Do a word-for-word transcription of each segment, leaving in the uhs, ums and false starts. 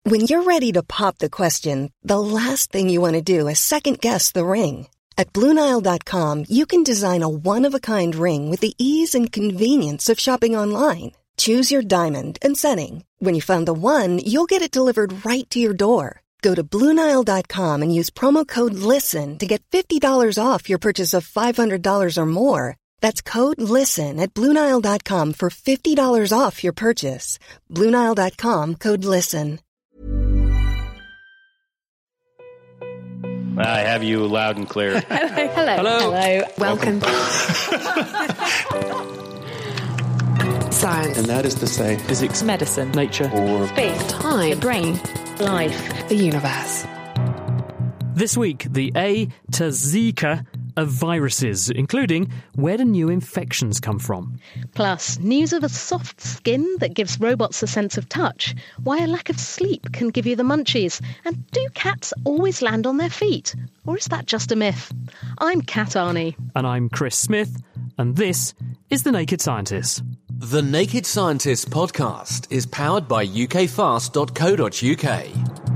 When you're ready to pop the question, the last thing you want to do is second-guess the ring. At Blue Nile dot com, you can design a one-of-a-kind ring with the ease and convenience of shopping online. Choose your diamond and setting. When you find the one, you'll get it delivered right to your door. Go to Blue Nile dot com and use promo code LISTEN to get fifty dollars off your purchase of five hundred dollars or more. That's code LISTEN at Blue Nile dot com for fifty dollars off your purchase. Blue Nile dot com, code LISTEN. I have you loud and clear. Hello. Hello. Hello. Hello. Welcome. Science. And that is to say, Physics. Medicine. Nature. or Space. Time. The brain. Life. The universe. This week, the A to Zika of viruses, including where do new infections come from? Plus, news of a soft skin that gives robots a sense of touch, why a lack of sleep can give you the munchies, and do cats always land on their feet? Or is that just a myth? I'm Kat Arney. And I'm Chris Smith, and this is The Naked Scientists. The Naked Scientists podcast is powered by U K fast dot co dot U K.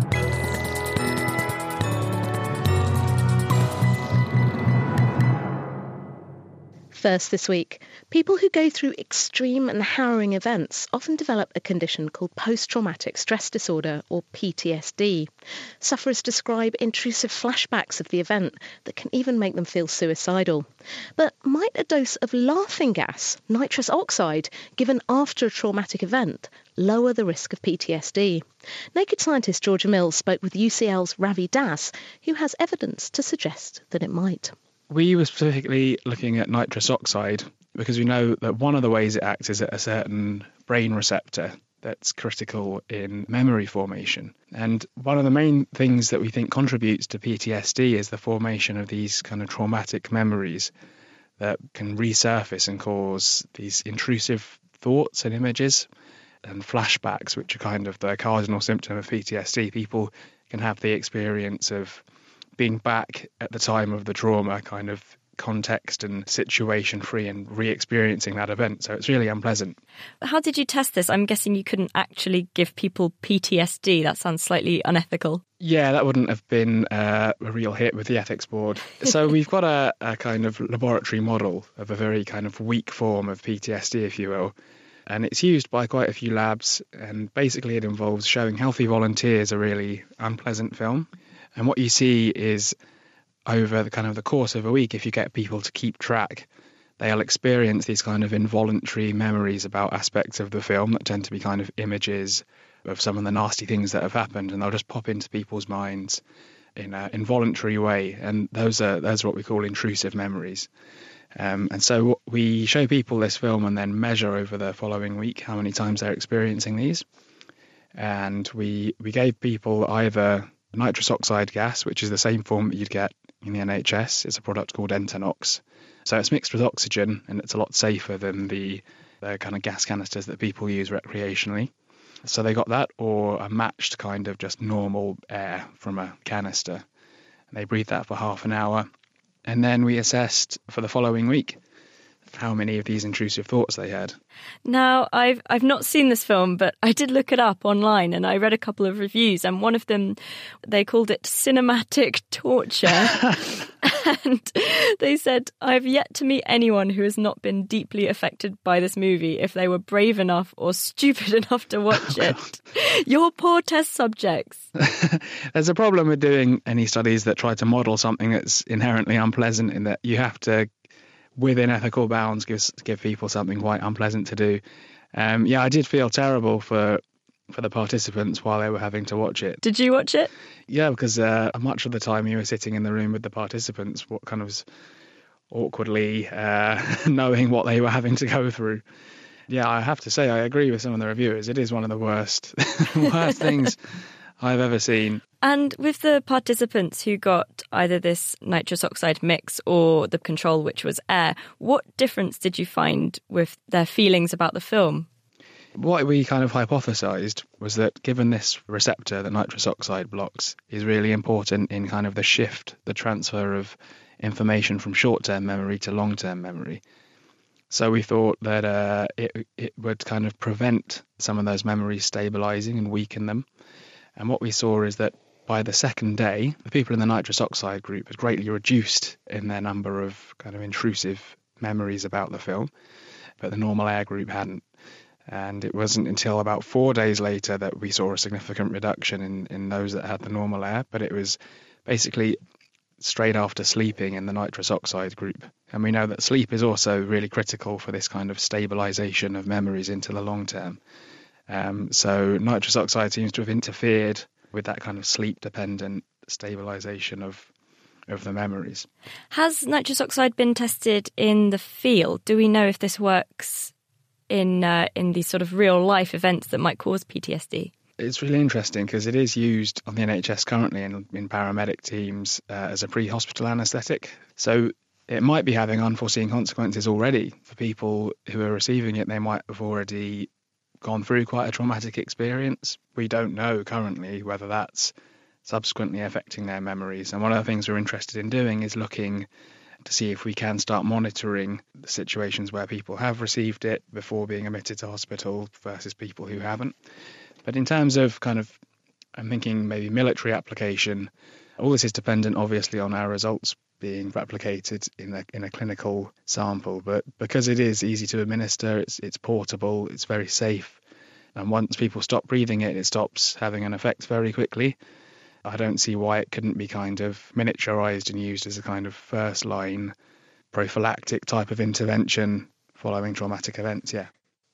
First this week, people who go through extreme and harrowing events often develop a condition called post-traumatic stress disorder, or P T S D. Sufferers describe intrusive flashbacks of the event that can even make them feel suicidal. But might a dose of laughing gas, nitrous oxide, given after a traumatic event, lower the risk of P T S D? Naked Scientist Georgia Mills spoke with U C L's Ravi Das, who has evidence to suggest that it might. We were specifically looking at nitrous oxide because we know that one of the ways it acts is at a certain brain receptor that's critical in memory formation. And one of the main things that we think contributes to P T S D is the formation of these kind of traumatic memories that can resurface and cause these intrusive thoughts and images and flashbacks, which are kind of the cardinal symptom of P T S D. People can have the experience of being back at the time of the trauma, kind of context and situation free, and re-experiencing that event. So it's really unpleasant. How did you test this? I'm guessing you couldn't actually give people P T S D. That sounds slightly unethical. Yeah, that wouldn't have been uh, a real hit with the ethics board. So we've got a, a kind of laboratory model of a very kind of weak form of P T S D, if you will. And it's used by quite a few labs. And basically it involves showing healthy volunteers a really unpleasant film. And what you see is over the kind of the course of a week, if you get people to keep track, they'll experience these kind of involuntary memories about aspects of the film that tend to be kind of images of some of the nasty things that have happened, and they'll just pop into people's minds in an involuntary way. And those are those are what we call intrusive memories. Um, and so we show people this film and then measure over the following week how many times they're experiencing these. And we we gave people either nitrous oxide gas, which is the same form that you'd get in the N H S. It's a product called Entanox. So it's mixed with oxygen, and it's a lot safer than the, the kind of gas canisters that people use recreationally. So they got that, or a matched kind of just normal air from a canister. And they breathed that for half an hour. And then we assessed for the following week how many of these intrusive thoughts they had. Now, I've I've not seen this film, but I did look it up online and I read a couple of reviews, and one of them, they called it cinematic torture. And they said, I've yet to meet anyone who has not been deeply affected by this movie if they were brave enough or stupid enough to watch Oh, it. Your poor test subjects. There's a problem with doing any studies that try to model something that's inherently unpleasant, in that you have to, within ethical bounds, give, give people something quite unpleasant to do. Um, yeah, I did feel terrible for for the participants while they were having to watch it. Did you watch it? Yeah, because uh, much of the time you were sitting in the room with the participants, what kind of awkwardly uh, knowing what they were having to go through. Yeah, I have to say, I agree with some of the reviewers. It is one of the worst, worst things I've ever seen. And with the participants who got either this nitrous oxide mix or the control, which was air, what difference did you find with their feelings about the film? What we kind of hypothesized was that given this receptor that nitrous oxide blocks is really important in kind of the shift, the transfer of information from short-term memory to long-term memory. So we thought that uh, it it would kind of prevent some of those memories stabilizing and weaken them. And what we saw is that by the second day, the people in the nitrous oxide group had greatly reduced in their number of kind of intrusive memories about the film, but the normal air group hadn't. And it wasn't until about four days later that we saw a significant reduction in, in those that had the normal air, but it was basically straight after sleeping in the nitrous oxide group. And we know that sleep is also really critical for this kind of stabilization of memories into the long term. Um, so nitrous oxide seems to have interfered with that kind of sleep-dependent stabilization of of the memories. Has nitrous oxide been tested in the field? Do we know if this works in uh, in these sort of real-life events that might cause P T S D? It's really interesting because it is used on the N H S currently in, in paramedic teams uh, as a pre-hospital anaesthetic. So it might be having unforeseen consequences already for people who are receiving it. They might have already gone through quite a traumatic experience. We don't know currently whether that's subsequently affecting their memories. And one of the things we're interested in doing is looking to see if we can start monitoring the situations where people have received it before being admitted to hospital versus people who haven't. But in terms of kind of, I'm thinking maybe military application, all this is dependent obviously on our results being replicated in a in a clinical sample. But because it is easy to administer, it's it's portable, it's very safe. And once people stop breathing it, it stops having an effect very quickly. I don't see why it couldn't be kind of miniaturized and used as a kind of first line prophylactic type of intervention following traumatic events, yeah.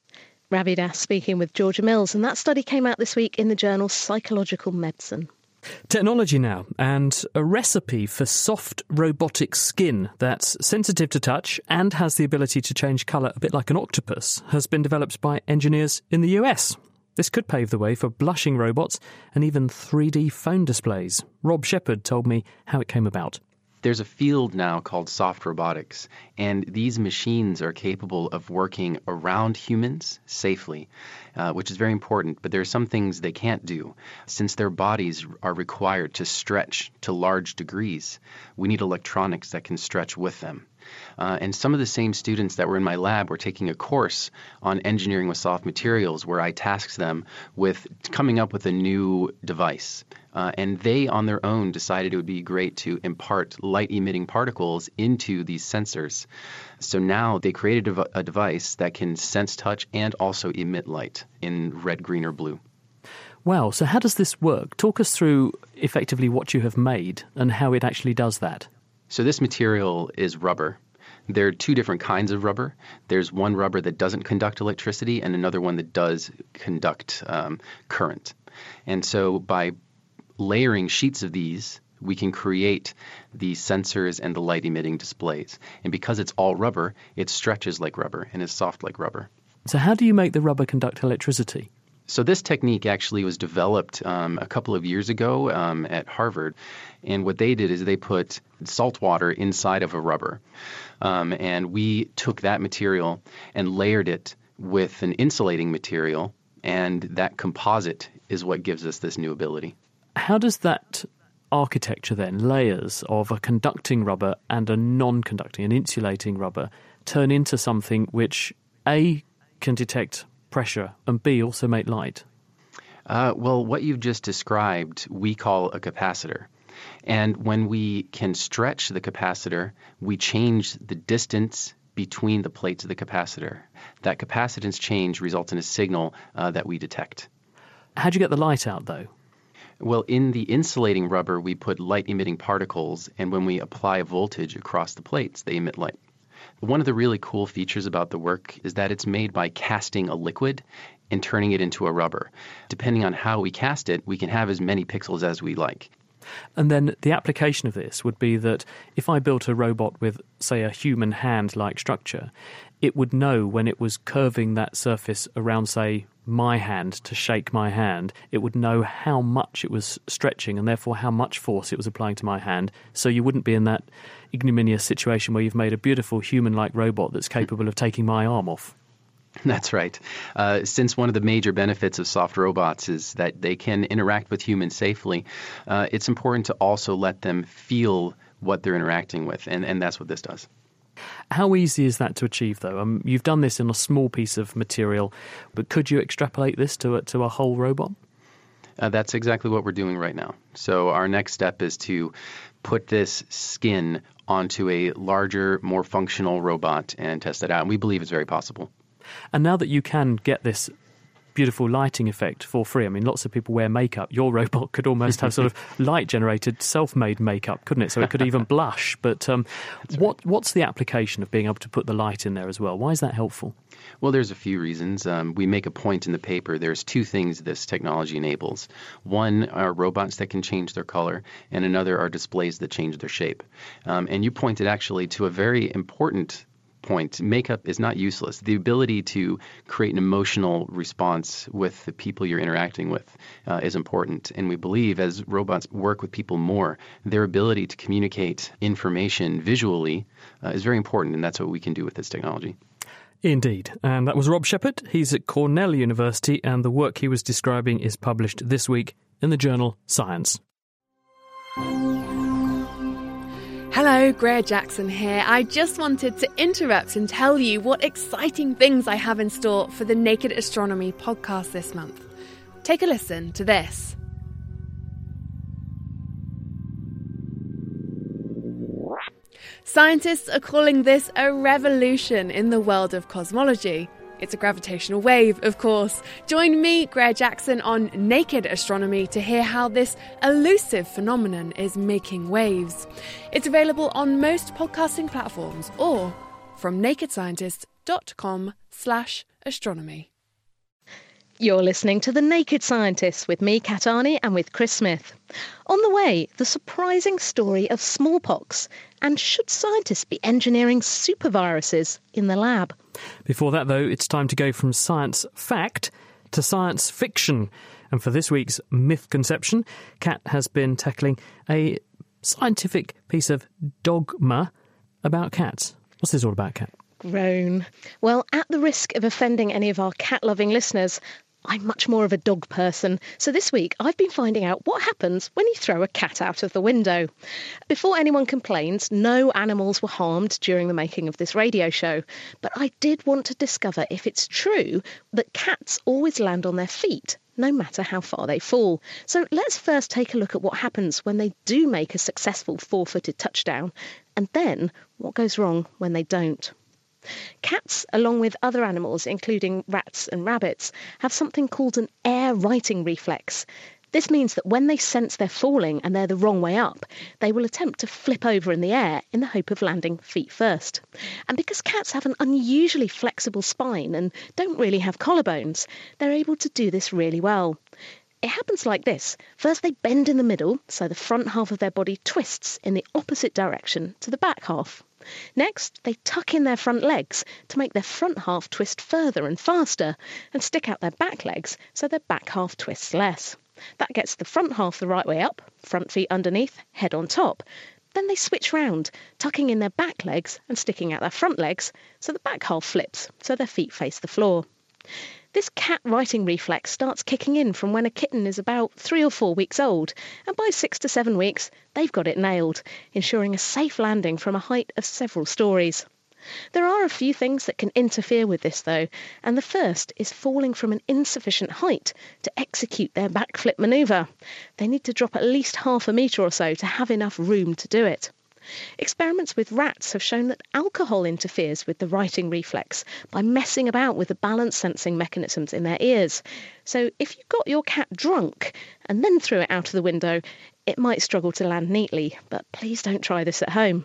Ravi Das speaking with Georgia Mills, and that study came out this week in the journal Psychological Medicine. Technology now, and a recipe for soft robotic skin that's sensitive to touch and has the ability to change colour a bit like an octopus has been developed by engineers in the U S. This could pave the way for blushing robots and even three D phone displays. Rob Shepherd told me how it came about. There's a field now called soft robotics, and these machines are capable of working around humans safely, uh, which is very important. But there are some things they can't do. Since their bodies are required to stretch to large degrees, we need electronics that can stretch with them. Uh, and some of the same students that were in my lab were taking a course on engineering with soft materials where I tasked them with coming up with a new device. Uh, and they, on their own, decided it would be great to impart light-emitting particles into these sensors. So now they created a, a device that can sense touch and also emit light in red, green, or blue. Wow, so how does this work? Talk us through effectively what you have made and how it actually does that. So this material is rubber. There are two different kinds of rubber. There's one rubber that doesn't conduct electricity and another one that does conduct um, current. And so by layering sheets of these, we can create the sensors and the light-emitting displays. And because it's all rubber, it stretches like rubber and is soft like rubber. So how do you make the rubber conduct electricity? So this technique actually was developed um, a couple of years ago um, at Harvard. And what they did is they put salt water inside of a rubber. Um, and we took that material and layered it with an insulating material. And that composite is what gives us this new ability. How does that architecture then, layers of a conducting rubber and a non-conducting, an insulating rubber, turn into something which A, can detect pressure and B, also make light? Uh, well, what you've just described we call a capacitor. And when we can stretch the capacitor, we change the distance between the plates of the capacitor. That capacitance change results in a signal uh, that we detect. How do you get the light out, though? Well, in the insulating rubber, we put light-emitting particles, and when we apply voltage across the plates, they emit light. One of the really cool features about the work is that it's made by casting a liquid and turning it into a rubber. Depending on how we cast it, we can have as many pixels as we like. And then the application of this would be that if I built a robot with, say, a human hand-like structure, it would know when it was curving that surface around, say, my hand to shake my hand, it would know how much it was stretching and therefore how much force it was applying to my hand. So you wouldn't be in that ignominious situation where you've made a beautiful human-like robot that's capable of taking my arm off. That's right. Uh, since one of the major benefits of soft robots is that they can interact with humans safely, uh, it's important to also let them feel what they're interacting with, and, and that's what this does. How easy is that to achieve, though? Um, you've done this in a small piece of material, but could you extrapolate this to a, to a whole robot? Uh, that's exactly what we're doing right now. So our next step is to put this skin onto a larger, more functional robot and test it out. And we believe it's very possible. And now that you can get this beautiful lighting effect for free, I mean, lots of people wear makeup. Your robot could almost have sort of light-generated, self-made makeup, couldn't it? So it could even blush. But um, what right. what's the application of being able to put the light in there as well? Why is that helpful? Well, there's a few reasons. Um, we make a point in the paper. There's two things this technology enables. One are robots that can change their color, and another are displays that change their shape. Um, and you pointed actually to a very important point. Makeup is not useless. The ability to create an emotional response with the people you're interacting with uh, is important. And we believe as robots work with people more, their ability to communicate information visually uh, is very important, and that's what we can do with this technology. Indeed. And that was Rob Shepherd. He's at Cornell University, and the work he was describing is published this week in the journal Science. Hello, Greer Jackson here. I just wanted to interrupt and tell you what exciting things I have in store for the Naked Astronomy podcast this month. Take a listen to this. Scientists are calling this a revolution in the world of cosmology. It's a gravitational wave, of course. Join me, Greer Jackson, on Naked Astronomy to hear how this elusive phenomenon is making waves. It's available on most podcasting platforms or from nakedscientist.com slash astronomy. You're listening to The Naked Scientists with me, Kat Arney, and with Chris Smith. On the way, the surprising story of smallpox, and should scientists be engineering superviruses in the lab? Before that, though, it's time to go from science fact to science fiction. And for this week's myth conception, Kat has been tackling a scientific piece of dogma about cats. What's this all about, Kat? Groan. Well, at the risk of offending any of our cat-loving listeners, I'm much more of a dog person, so this week I've been finding out what happens when you throw a cat out of the window. Before anyone complains, no animals were harmed during the making of this radio show, but I did want to discover if it's true that cats always land on their feet, no matter how far they fall. So let's first take a look at what happens when they do make a successful four-footed touchdown, and then what goes wrong when they don't. Cats, along with other animals, including rats and rabbits, have something called an air righting reflex. This means that when they sense they're falling and they're the wrong way up, they will attempt to flip over in the air in the hope of landing feet first. And because cats have an unusually flexible spine and don't really have collarbones, they're able to do this really well. It happens like this. First they bend in the middle, so the front half of their body twists in the opposite direction to the back half. Next, they tuck in their front legs to make their front half twist further and faster, and stick out their back legs so their back half twists less. That gets the front half the right way up, front feet underneath, head on top. Then they switch round, tucking in their back legs and sticking out their front legs so the back half flips, so their feet face the floor. This cat righting reflex starts kicking in from when a kitten is about three or four weeks old, and by six to seven weeks, they've got it nailed, ensuring a safe landing from a height of several stories. There are a few things that can interfere with this, though, and the first is falling from an insufficient height to execute their backflip manoeuvre. They need to drop at least half a metre or so to have enough room to do it. Experiments with rats have shown that alcohol interferes with the righting reflex by messing about with the balance sensing mechanisms in their ears. So if you got your cat drunk and then threw it out of the window, it might struggle to land neatly, but please don't try this at home.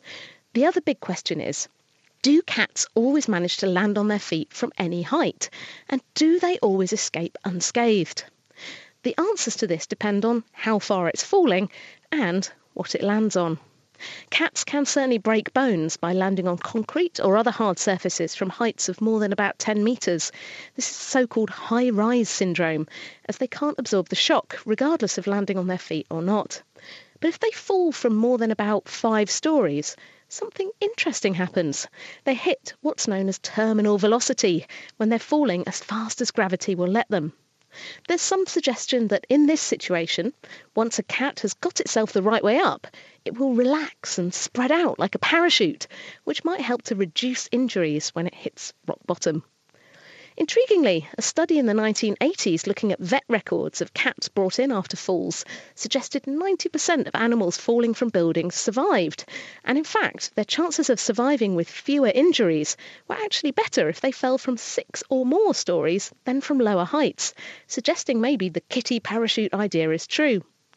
The other big question is, do cats always manage to land on their feet from any height? And do they always escape unscathed? The answers to this depend on how far it's falling and what it lands on. Cats can certainly break bones by landing on concrete or other hard surfaces from heights of more than about ten metres. This is so-called high-rise syndrome, as they can't absorb the shock, regardless of landing on their feet or not. But if they fall from more than about five stories, something interesting happens. They hit what's known as terminal velocity, when they're falling as fast as gravity will let them. There's some suggestion that in this situation, once a cat has got itself the right way up, it will relax and spread out like a parachute, which might help to reduce injuries when it hits rock bottom. Intriguingly, a study in the nineteen eighties looking at vet records of cats brought in after falls suggested ninety percent of animals falling from buildings survived. And in fact, their chances of surviving with fewer injuries were actually better if they fell from six or more stories than from lower heights, suggesting maybe the kitty parachute idea is true.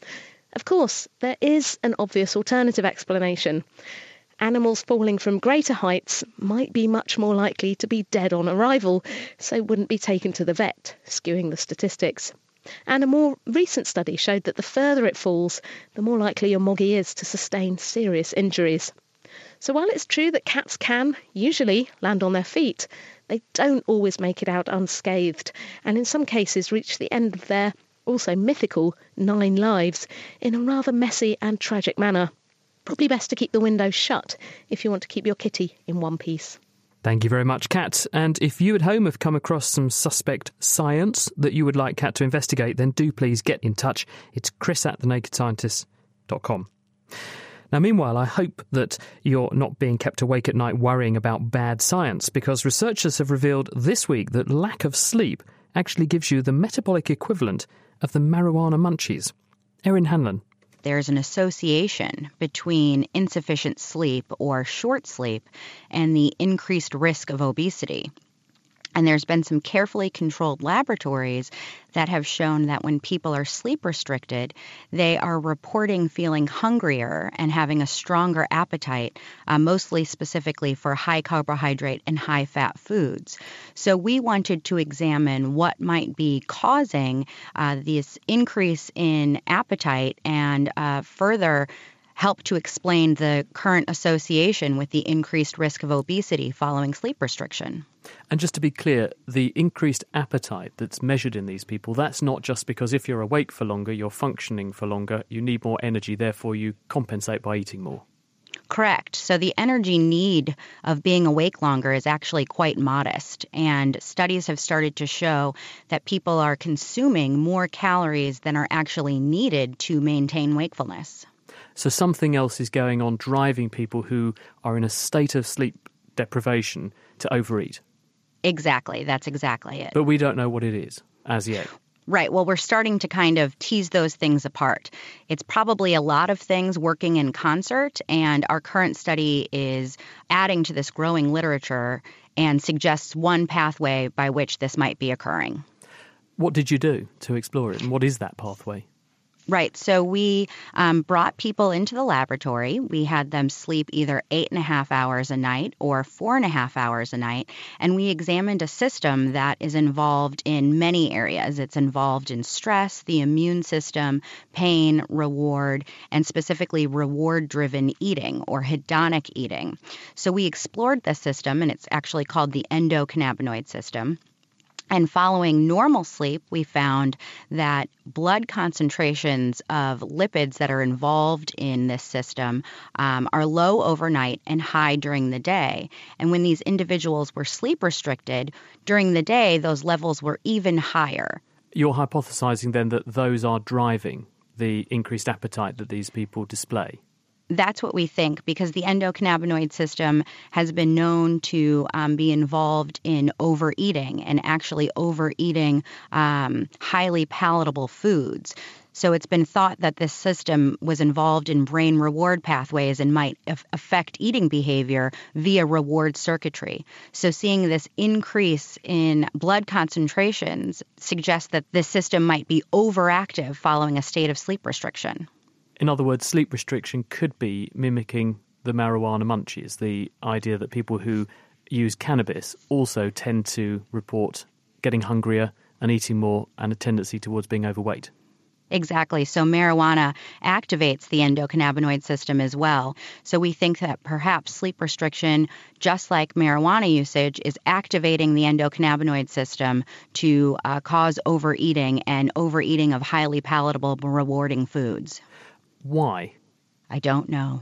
Of course, there is an obvious alternative explanation. Animals falling from greater heights might be much more likely to be dead on arrival, so wouldn't be taken to the vet, skewing the statistics. And a more recent study showed that the further it falls, the more likely your moggy is to sustain serious injuries. So while it's true that cats can, usually, land on their feet, they don't always make it out unscathed, and in some cases reach the end of their, also mythical, nine lives in a rather messy and tragic manner. Probably best to keep the windows shut if you want to keep your kitty in one piece. Thank you very much, Kat. And if you at home have come across some suspect science that you would like Kat to investigate, then do please get in touch. It's chris at the naked scientist dot com. Now, meanwhile, I hope that you're not being kept awake at night worrying about bad science, because researchers have revealed this week that lack of sleep actually gives you the metabolic equivalent of the marijuana munchies. Erin Hanlon. There's an association between insufficient sleep or short sleep and the increased risk of obesity. And there's been some carefully controlled laboratories that have shown that when people are sleep restricted, they are reporting feeling hungrier and having a stronger appetite, uh, mostly specifically for high carbohydrate and high fat foods. So we wanted to examine what might be causing uh, this increase in appetite and uh, further help to explain the current association with the increased risk of obesity following sleep restriction. And just to be clear, the increased appetite that's measured in these people, that's not just because if you're awake for longer, you're functioning for longer, you need more energy, therefore you compensate by eating more. Correct. So the energy need of being awake longer is actually quite modest. And studies have started to show that people are consuming more calories than are actually needed to maintain wakefulness. So something else is going on driving people who are in a state of sleep deprivation to overeat. Exactly. That's exactly it. But we don't know what it is as yet. Right. Well, we're starting to kind of tease those things apart. It's probably a lot of things working in concert, and our current study is adding to this growing literature and suggests one pathway by which this might be occurring. What did you do to explore it, and what is that pathway? Right. So we um, brought people into the laboratory. We had them sleep either eight and a half hours a night or four and a half hours a night. And we examined a system that is involved in many areas. It's involved in stress, the immune system, pain, reward, and specifically reward-driven eating or hedonic eating. So we explored this system, and it's actually called the endocannabinoid system. And following normal sleep, we found that blood concentrations of lipids that are involved in this system um, are low overnight and high during the day. And when these individuals were sleep restricted, during the day, those levels were even higher. You're hypothesizing then that those are driving the increased appetite that these people display? That's what we think, because the endocannabinoid system has been known to um, be involved in overeating and actually overeating um, highly palatable foods. So it's been thought that this system was involved in brain reward pathways and might af- affect eating behavior via reward circuitry. So seeing this increase in blood concentrations suggests that this system might be overactive following a state of sleep restriction. In other words, sleep restriction could be mimicking the marijuana munchies, the idea that people who use cannabis also tend to report getting hungrier and eating more and a tendency towards being overweight. Exactly. So marijuana activates the endocannabinoid system as well. So we think that perhaps sleep restriction, just like marijuana usage, is activating the endocannabinoid system to uh, cause overeating and overeating of highly palatable, rewarding foods. Why? I don't know.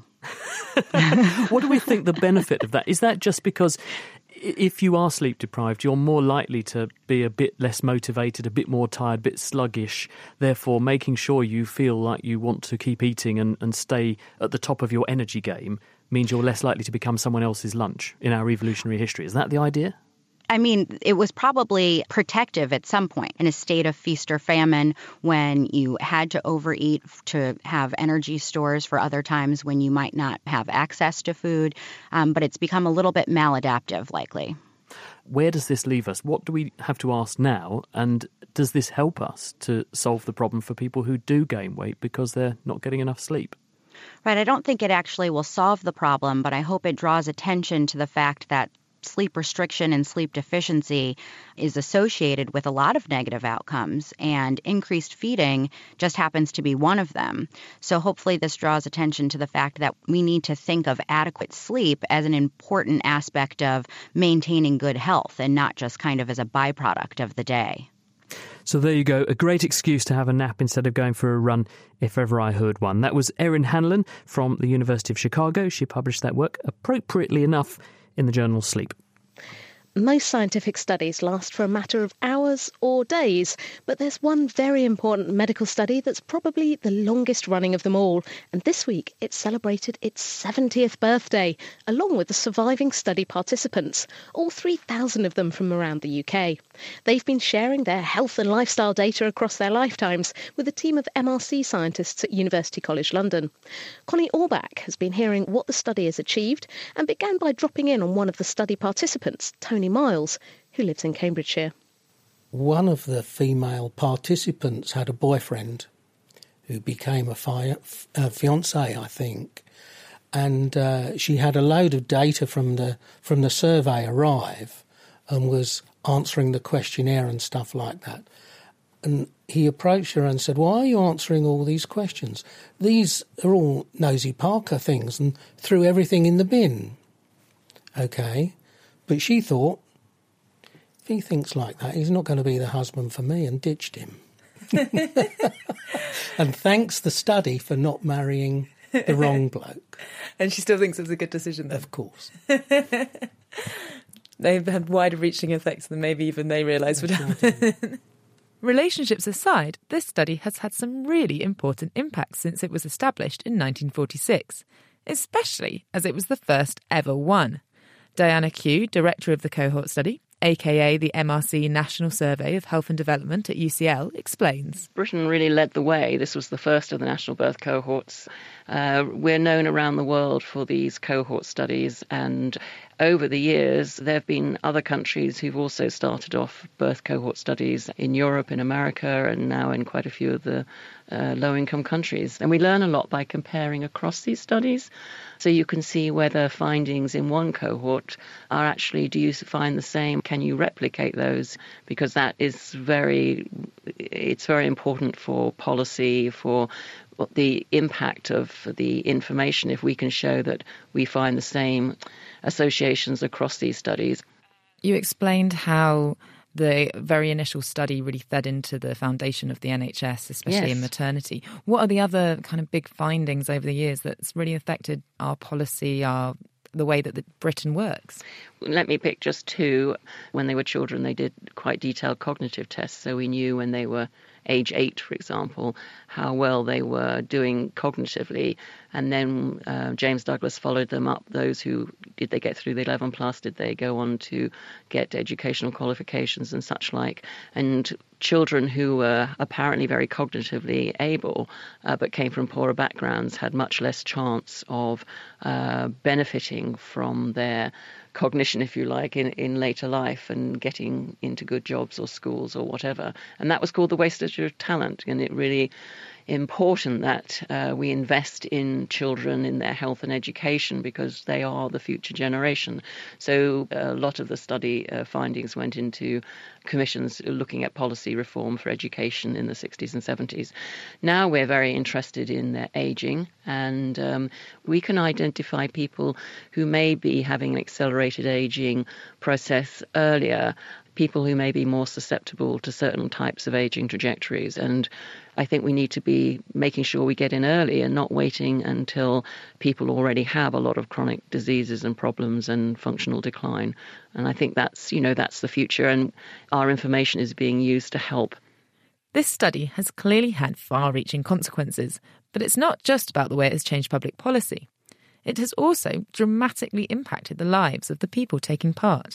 What do we think the benefit of that? Is that just because if you are sleep deprived, you're more likely to be a bit less motivated, a bit more tired, a bit sluggish, therefore making sure you feel like you want to keep eating and, and stay at the top of your energy game means you're less likely to become someone else's lunch in our evolutionary history? Is that the idea? I mean, it was probably protective at some point in a state of feast or famine when you had to overeat to have energy stores for other times when you might not have access to food. Um, but it's become a little bit maladaptive, likely. Where does this leave us? What do we have to ask now? And does this help us to solve the problem for people who do gain weight because they're not getting enough sleep? Right. I don't think it actually will solve the problem, but I hope it draws attention to the fact that sleep restriction and sleep deficiency is associated with a lot of negative outcomes, and increased feeding just happens to be one of them. So hopefully this draws attention to the fact that we need to think of adequate sleep as an important aspect of maintaining good health and not just kind of as a byproduct of the day. So there you go, a great excuse to have a nap instead of going for a run, if ever I heard one. That was Erin Hanlon from the University of Chicago. She published that work, appropriately enough, in the journal Sleep. Most scientific studies last for a matter of hours or days, but there's one very important medical study that's probably the longest running of them all, and this week it celebrated its seventieth birthday, along with the surviving study participants, all three thousand of them from around the U K. They've been sharing their health and lifestyle data across their lifetimes with a team of M R C scientists at University College London. Connie Orbach has been hearing what the study has achieved and began by dropping in on one of the study participants, Tony Miles, who lives in Cambridgeshire. One of the female participants had a boyfriend who became a, fi- a fiancé, I think, and uh, she had a load of data from the from the survey arrive and was answering the questionnaire and stuff like that. And he approached her and said, "Why are you answering all these questions? These are all Nosy Parker things," and threw everything in the bin. Okay. But she thought, if he thinks like that, he's not going to be the husband for me, and ditched him. And thanks the study for not marrying the wrong bloke. And she still thinks it was a good decision, then? Of course. They've had wider-reaching effects than maybe even they realised would happen. Relationships aside, this study has had some really important impacts since it was established in nineteen forty-six, especially as it was the first ever one. Diana Kew, director of the cohort study, aka the M R C National Survey of Health and Development at U C L, explains. Britain really led the way. This was the first of the national birth cohorts. Uh, we're known around the world for these cohort studies, and over the years there have been other countries who've also started off birth cohort studies in Europe, in America, and now in quite a few of the uh, low-income countries. And we learn a lot by comparing across these studies. So you can see whether findings in one cohort are actually, do you find the same? Can you replicate those? Because that is very, it's very important for policy, for the impact of the information, if we can show that we find the same associations across these studies. You explained how the very initial study really fed into the foundation of the N H S, especially Yes. in maternity. What are the other kind of big findings over the years that's really affected our policy, our the way that the Britain works? Let me pick just two. When they were children, they did quite detailed cognitive tests, so we knew when they were age eight, for example, how well they were doing cognitively. And then uh, James Douglas followed them up. Those who, did they get through the eleven plus? Did they go on to get educational qualifications and such like? And children who were apparently very cognitively able uh, but came from poorer backgrounds had much less chance of uh, benefiting from their cognition, if you like, in, in later life and getting into good jobs or schools or whatever. And that was called the wastage of talent. And it really important that uh, we invest in children, in their health and education, because they are the future generation. So a lot of the study uh, findings went into commissions looking at policy reform for education in the sixties and seventies. Now we're very interested in their ageing, and um, we can identify people who may be having an accelerated ageing process earlier, people who may be more susceptible to certain types of ageing trajectories. And I think we need to be making sure we get in early and not waiting until people already have a lot of chronic diseases and problems and functional decline. And I think that's, you know, that's the future, and our information is being used to help. This study has clearly had far-reaching consequences, but it's not just about the way it has changed public policy. It has also dramatically impacted the lives of the people taking part.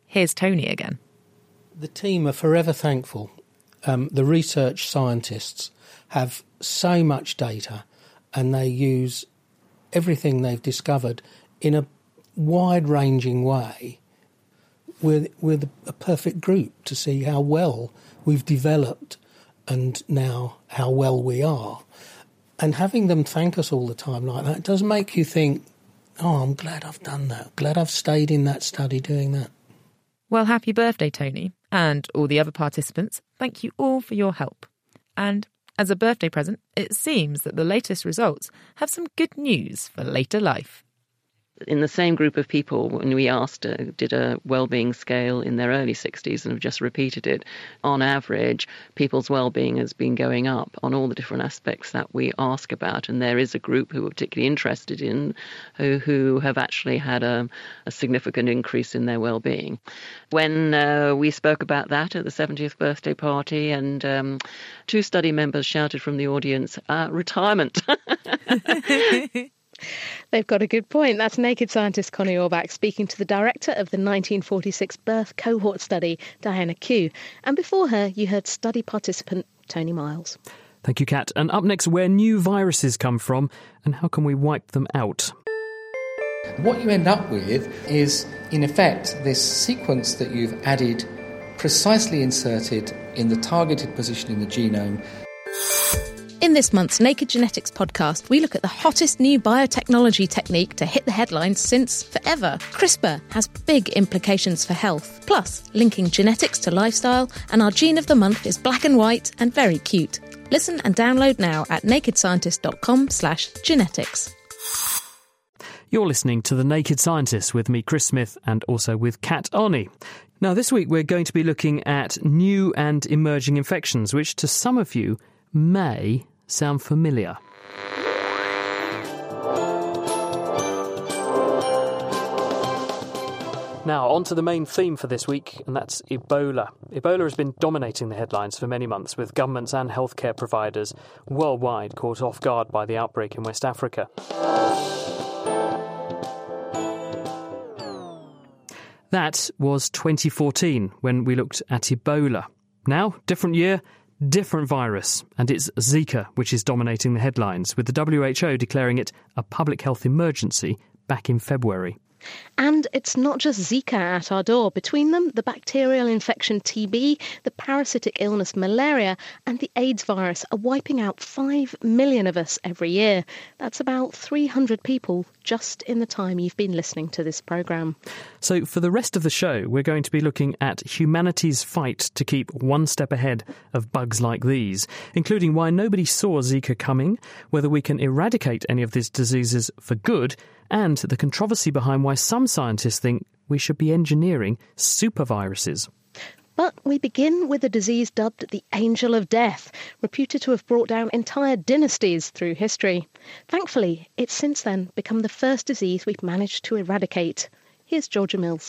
Here's Tony again. The team are forever thankful. Um, the research scientists have so much data and they use everything they've discovered in a wide-ranging way. We're, we're the, a perfect group to see how well we've developed and now how well we are. And having them thank us all the time like that does make you think, oh, I'm glad I've done that. Glad I've stayed in that study doing that. Well, happy birthday, Tony, and all the other participants. Thank you all for your help. And as a birthday present, it seems that the latest results have some good news for later life. In the same group of people, when we asked, uh, did a well-being scale in their early sixties and have just repeated it, on average, people's well-being has been going up on all the different aspects that we ask about. And there is a group who we're particularly interested in who, who have actually had a, a significant increase in their well-being. When uh, we spoke about that at the seventieth birthday party, and um, two study members shouted from the audience, uh, retirement. They've got a good point. That's Naked Scientist Connie Orbach speaking to the director of the nineteen forty-six birth cohort study, Diana Kew. And before her, you heard study participant Tony Miles. Thank you, Kat. And up next, where new viruses come from and how can we wipe them out? What you end up with is, in effect, this sequence that you've added, precisely inserted in the targeted position in the genome. In this month's Naked Genetics podcast, we look at the hottest new biotechnology technique to hit the headlines since forever. CRISPR has big implications for health, plus linking genetics to lifestyle, and our gene of the month is black and white and very cute. Listen and download now at nakedscientist.com slash genetics. You're listening to The Naked Scientist with me, Chris Smith, and also with Kat Arney. Now, this week we're going to be looking at new and emerging infections, which to some of you may sound familiar. Now, on to the main theme for this week, and that's Ebola. Ebola has been dominating the headlines for many months, with governments and healthcare providers worldwide caught off guard by the outbreak in West Africa. That was twenty fourteen, when we looked at Ebola. Now, different year, different virus, and it's Zika which is dominating the headlines, with the W H O declaring it a public health emergency back in February. And it's not just Zika at our door. Between them, the bacterial infection T B, the parasitic illness malaria, and the AIDS virus are wiping out five million of us every year. That's about three hundred people just in the time you've been listening to this programme. So for the rest of the show, we're going to be looking at humanity's fight to keep one step ahead of bugs like these, including why nobody saw Zika coming, whether we can eradicate any of these diseases for good, and the controversy behind why some scientists think we should be engineering superviruses. But we begin with a disease dubbed the Angel of Death, reputed to have brought down entire dynasties through history. Thankfully, it's since then become the first disease we've managed to eradicate. Here's Georgia Mills.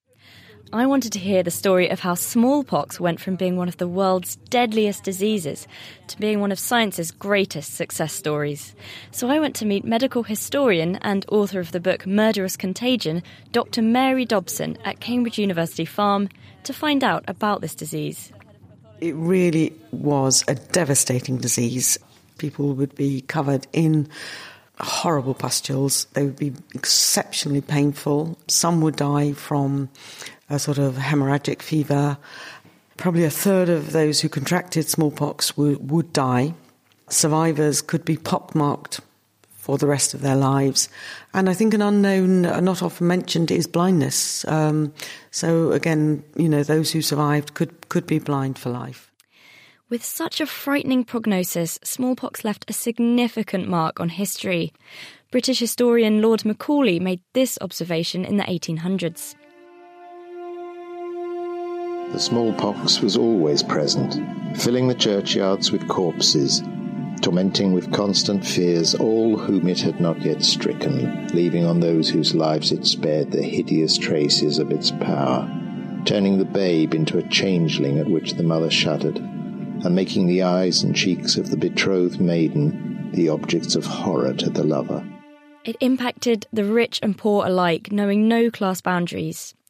I wanted to hear the story of how smallpox went from being one of the world's deadliest diseases to being one of science's greatest success stories. So I went to meet medical historian and author of the book Murderous Contagion, Doctor Mary Dobson at Cambridge University Farm, to find out about this disease. It really was a devastating disease. People would be covered in horrible pustules. They would be exceptionally painful. Some would die from a sort of hemorrhagic fever. Probably a third of those who contracted smallpox would, would die. Survivors could be pockmarked for the rest of their lives. And I think an unknown, not often mentioned, is blindness. Um, so again, you know, those who survived could, could be blind for life. With such a frightening prognosis, smallpox left a significant mark on history. British historian Lord Macaulay made this observation in the eighteen hundreds. The smallpox was always present, filling the churchyards with corpses, tormenting with constant fears all whom it had not yet stricken, leaving on those whose lives it spared the hideous traces of its power, turning the babe into a changeling at which the mother shuddered, and making the eyes and cheeks of the betrothed maiden the objects of horror to the lover. It impacted the rich and poor alike, knowing no class boundaries.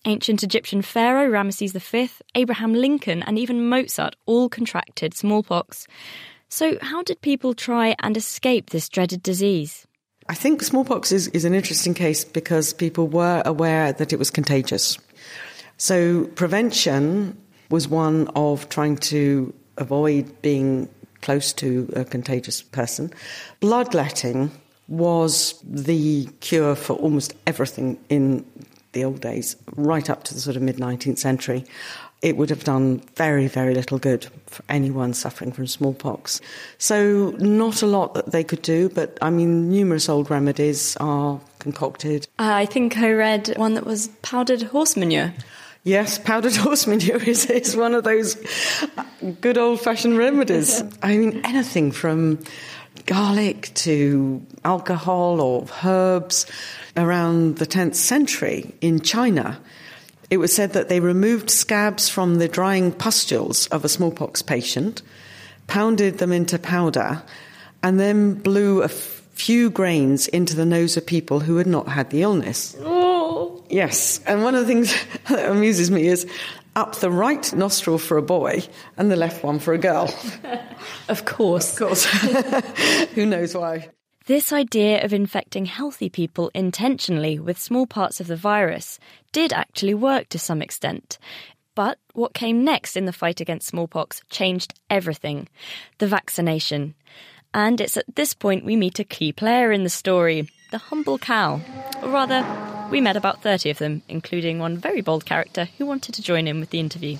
Ancient Egyptian pharaoh Ramesses the Fifth, Abraham Lincoln, and even Mozart all contracted smallpox. So how did people try and escape this dreaded disease? I think smallpox is, is an interesting case because people were aware that it was contagious. So prevention was one of trying to avoid being close to a contagious person. Bloodletting was the cure for almost everything in the old days, right up to the sort of mid-nineteenth century. It would have done very, very little good for anyone suffering from smallpox. So not a lot that they could do, but, I mean, numerous old remedies are concocted. Uh, I think I read one that was powdered horse manure. Yes, powdered horse manure is, is one of those good old-fashioned remedies. I mean, anything from garlic to alcohol or herbs. Around the tenth century in China, it was said that they removed scabs from the drying pustules of a smallpox patient, pounded them into powder, and then blew a f- few grains into the nose of people who had not had the illness. Oh. Yes, and one of the things that amuses me is up the right nostril for a boy and the left one for a girl. Of course. Of course. Who knows why? This idea of infecting healthy people intentionally with small parts of the virus did actually work to some extent. But what came next in the fight against smallpox changed everything: the vaccination. And it's at this point we meet a key player in the story, the humble cow. Or rather, we met about thirty of them, including one very bold character who wanted to join in with the interview.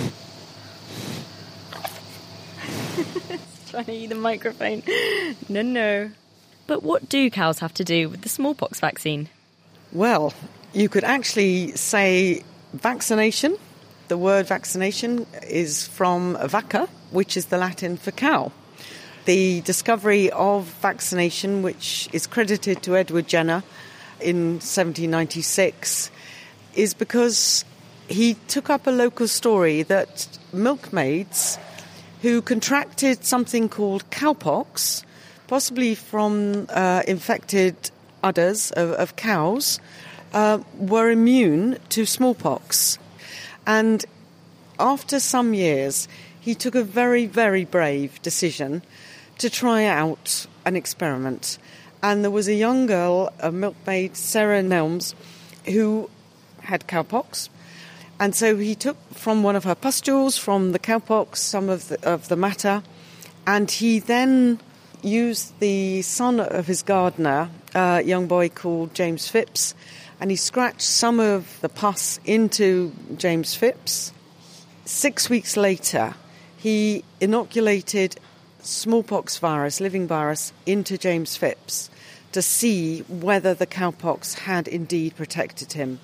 Trying to eat the microphone. No, no. But what do cows have to do with the smallpox vaccine? Well, you could actually say vaccination. The word vaccination is from vacca, which is the Latin for cow. The discovery of vaccination, which is credited to Edward Jenner in seventeen ninety-six, is because he took up a local story that milkmaids who contracted something called cowpox, possibly from uh, infected udders of, of cows, uh, were immune to smallpox. And after some years, he took a very, very brave decision to try out an experiment. And there was a young girl, a milkmaid, Sarah Nelms, who had cowpox. And so he took from one of her pustules, from the cowpox, some of the, of the matter, and he then used the son of his gardener, a young boy called James Phipps, and he scratched some of the pus into James Phipps. Six weeks later, he inoculated smallpox virus, living virus, into James Phipps to see whether the cowpox had indeed protected him.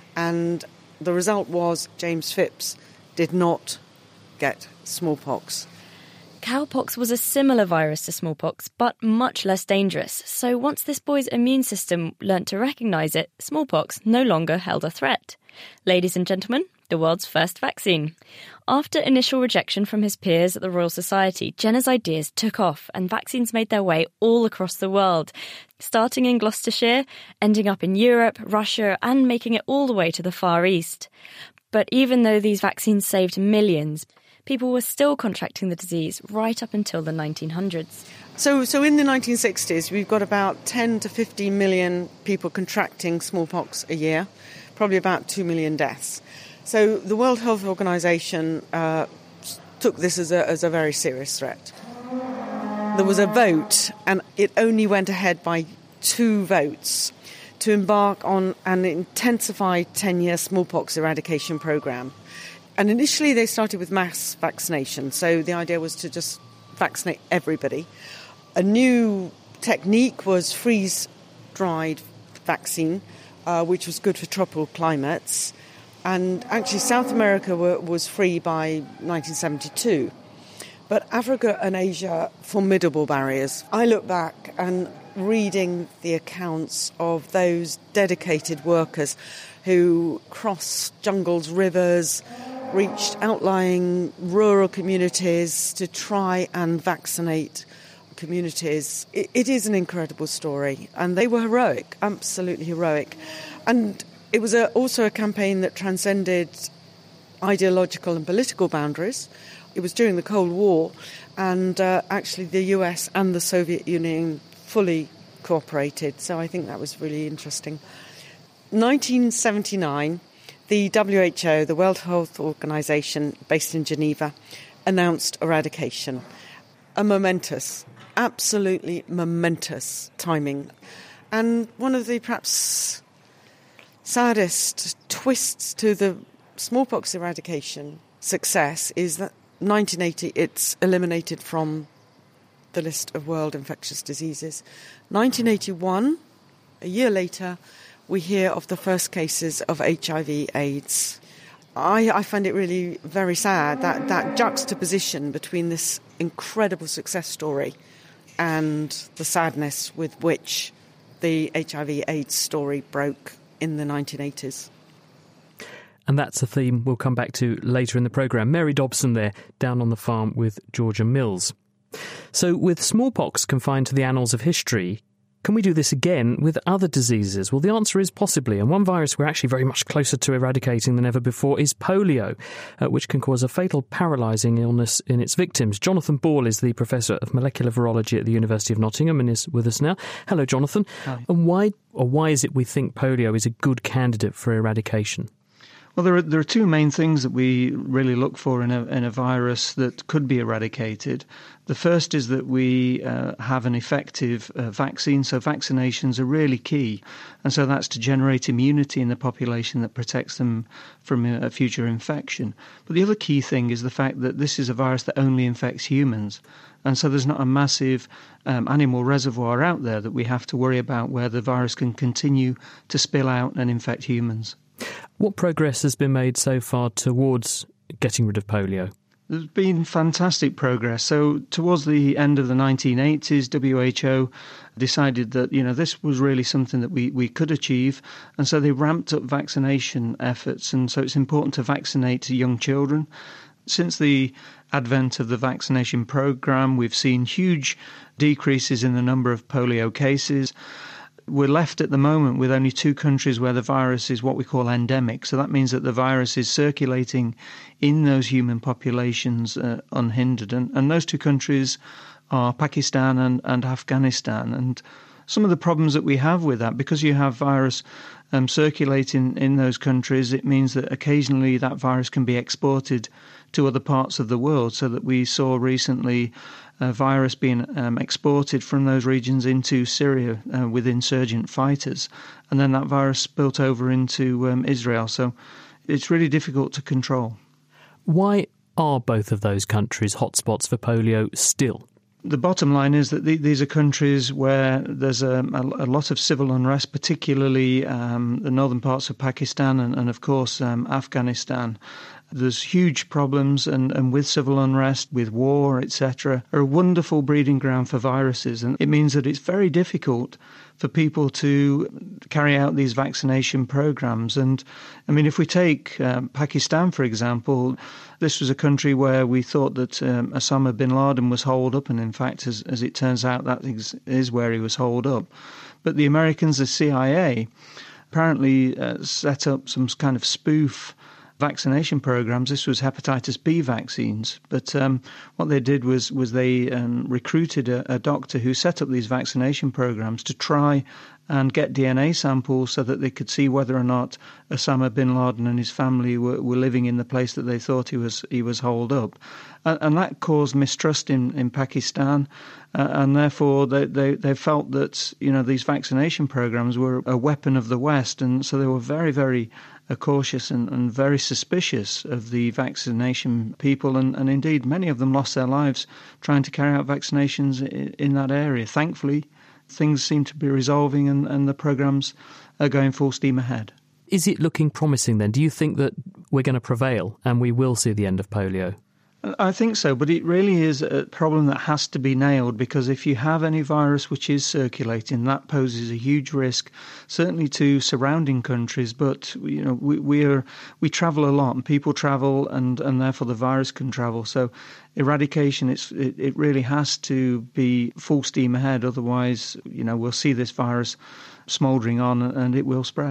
And the result was James Phipps did not get smallpox. Cowpox was a similar virus to smallpox, but much less dangerous. So once this boy's immune system learnt to recognise it, smallpox no longer held a threat. Ladies and gentlemen, the world's first vaccine. After initial rejection from his peers at the Royal Society, Jenner's ideas took off and vaccines made their way all across the world, starting in Gloucestershire, ending up in Europe, Russia, and making it all the way to the Far East. But even though these vaccines saved millions, people were still contracting the disease right up until the nineteen hundreds. So, so in the nineteen sixties, we've got about ten to fifteen million people contracting smallpox a year, probably about two million deaths. So the World Health Organization uh, took this as a, as a very serious threat. There was a vote, and it only went ahead by two votes to embark on an intensified ten-year smallpox eradication program. And initially they started with mass vaccination, so the idea was to just vaccinate everybody. A new technique was freeze-dried vaccine, uh, which was good for tropical climates. And actually South America were, was free by nineteen seventy-two. But Africa and Asia, formidable barriers. I look back and reading the accounts of those dedicated workers who crossed jungles, rivers, reached outlying rural communities to try and vaccinate communities. It, it is an incredible story, and they were heroic, absolutely heroic. And It was a, also a campaign that transcended ideological and political boundaries. It was during the Cold War, and uh, actually the U S and the Soviet Union fully cooperated, so I think that was really interesting. nineteen seventy-nine, the W H O, the World Health Organization, based in Geneva, announced eradication. A momentous, absolutely momentous timing. And one of the perhaps saddest twists to the smallpox eradication success is that nineteen eighty it's eliminated from the list of world infectious diseases. nineteen eighty-one, a year later, we hear of the first cases of H I V AIDS. I, I find it really very sad, that, that juxtaposition between this incredible success story and the sadness with which the H I V AIDS story broke in the nineteen eighties. And that's a theme we'll come back to later in the programme. Mary Dobson there, down on the farm with Georgia Mills. So with smallpox confined to the annals of history, can we do this again with other diseases? Well, the answer is possibly. And one virus we're actually very much closer to eradicating than ever before is polio, uh, which can cause a fatal paralysing illness in its victims. Jonathan Ball is the Professor of Molecular Virology at the University of Nottingham and is with us now. Hello, Jonathan. Hi. And why, or why is it we think polio is a good candidate for eradication? Well, there are, there are two main things that we really look for in a, in a virus that could be eradicated. The first is that we uh, have an effective uh, vaccine, so vaccinations are really key. And so that's to generate immunity in the population that protects them from a, a future infection. But the other key thing is the fact that this is a virus that only infects humans. And so there's not a massive um, animal reservoir out there that we have to worry about where the virus can continue to spill out and infect humans. What progress has been made so far towards getting rid of polio? There's been fantastic progress. So towards the end of the nineteen eighties, W H O decided that, you know, this was really something that we, we could achieve. And so they ramped up vaccination efforts. And so it's important to vaccinate young children. Since the advent of the vaccination programme, we've seen huge decreases in the number of polio cases. We're left at the moment with only two countries where the virus is what we call endemic. So that means that the virus is circulating in those human populations uh, unhindered. And, and those two countries are Pakistan and, and Afghanistan. And some of the problems that we have with that, because you have virus um, circulating in those countries, it means that occasionally that virus can be exported to other parts of the world, so that we saw recently a virus being um, exported from those regions into Syria uh, with insurgent fighters, and then that virus spilt over into um, Israel. So it's really difficult to control. Why are both of those countries hotspots for polio still? The bottom line is that the, these are countries where there's a, a, a lot of civil unrest, particularly um, the northern parts of Pakistan and, and of course, um, Afghanistan. There's huge problems, and, and with civil unrest, with war, et cetera, are a wonderful breeding ground for viruses. And it means that it's very difficult for people to carry out these vaccination programs. And, I mean, if we take um, Pakistan, for example, this was a country where we thought that um, Osama bin Laden was holed up, and in fact, as, as it turns out, that is, is where he was holed up. But the Americans, the C I A, apparently uh, set up some kind of spoof vaccination programs. This was hepatitis B vaccines, but um, what they did was was they um, recruited a, a doctor who set up these vaccination programs to try and get D N A samples so that they could see whether or not Osama bin Laden and his family were, were living in the place that they thought he was he was holed up. And, and that caused mistrust in, in Pakistan, uh, and therefore they, they, they felt that, you know, these vaccination programs were a weapon of the West, and so they were very, very uh, cautious and, and very suspicious of the vaccination people, and, and indeed many of them lost their lives trying to carry out vaccinations in, in that area. Thankfully, things seem to be resolving, and, and the programs are going full steam ahead. Is it looking promising then? Do you think that we're going to prevail and we will see the end of polio? I think so, but it really is a problem that has to be nailed, because if you have any virus which is circulating, that poses a huge risk, certainly to surrounding countries. But you know, we we are we travel a lot, and people travel, and, and therefore the virus can travel. So eradication, it's it, it really has to be full steam ahead. Otherwise, you know, we'll see this virus smouldering on, and it will spread.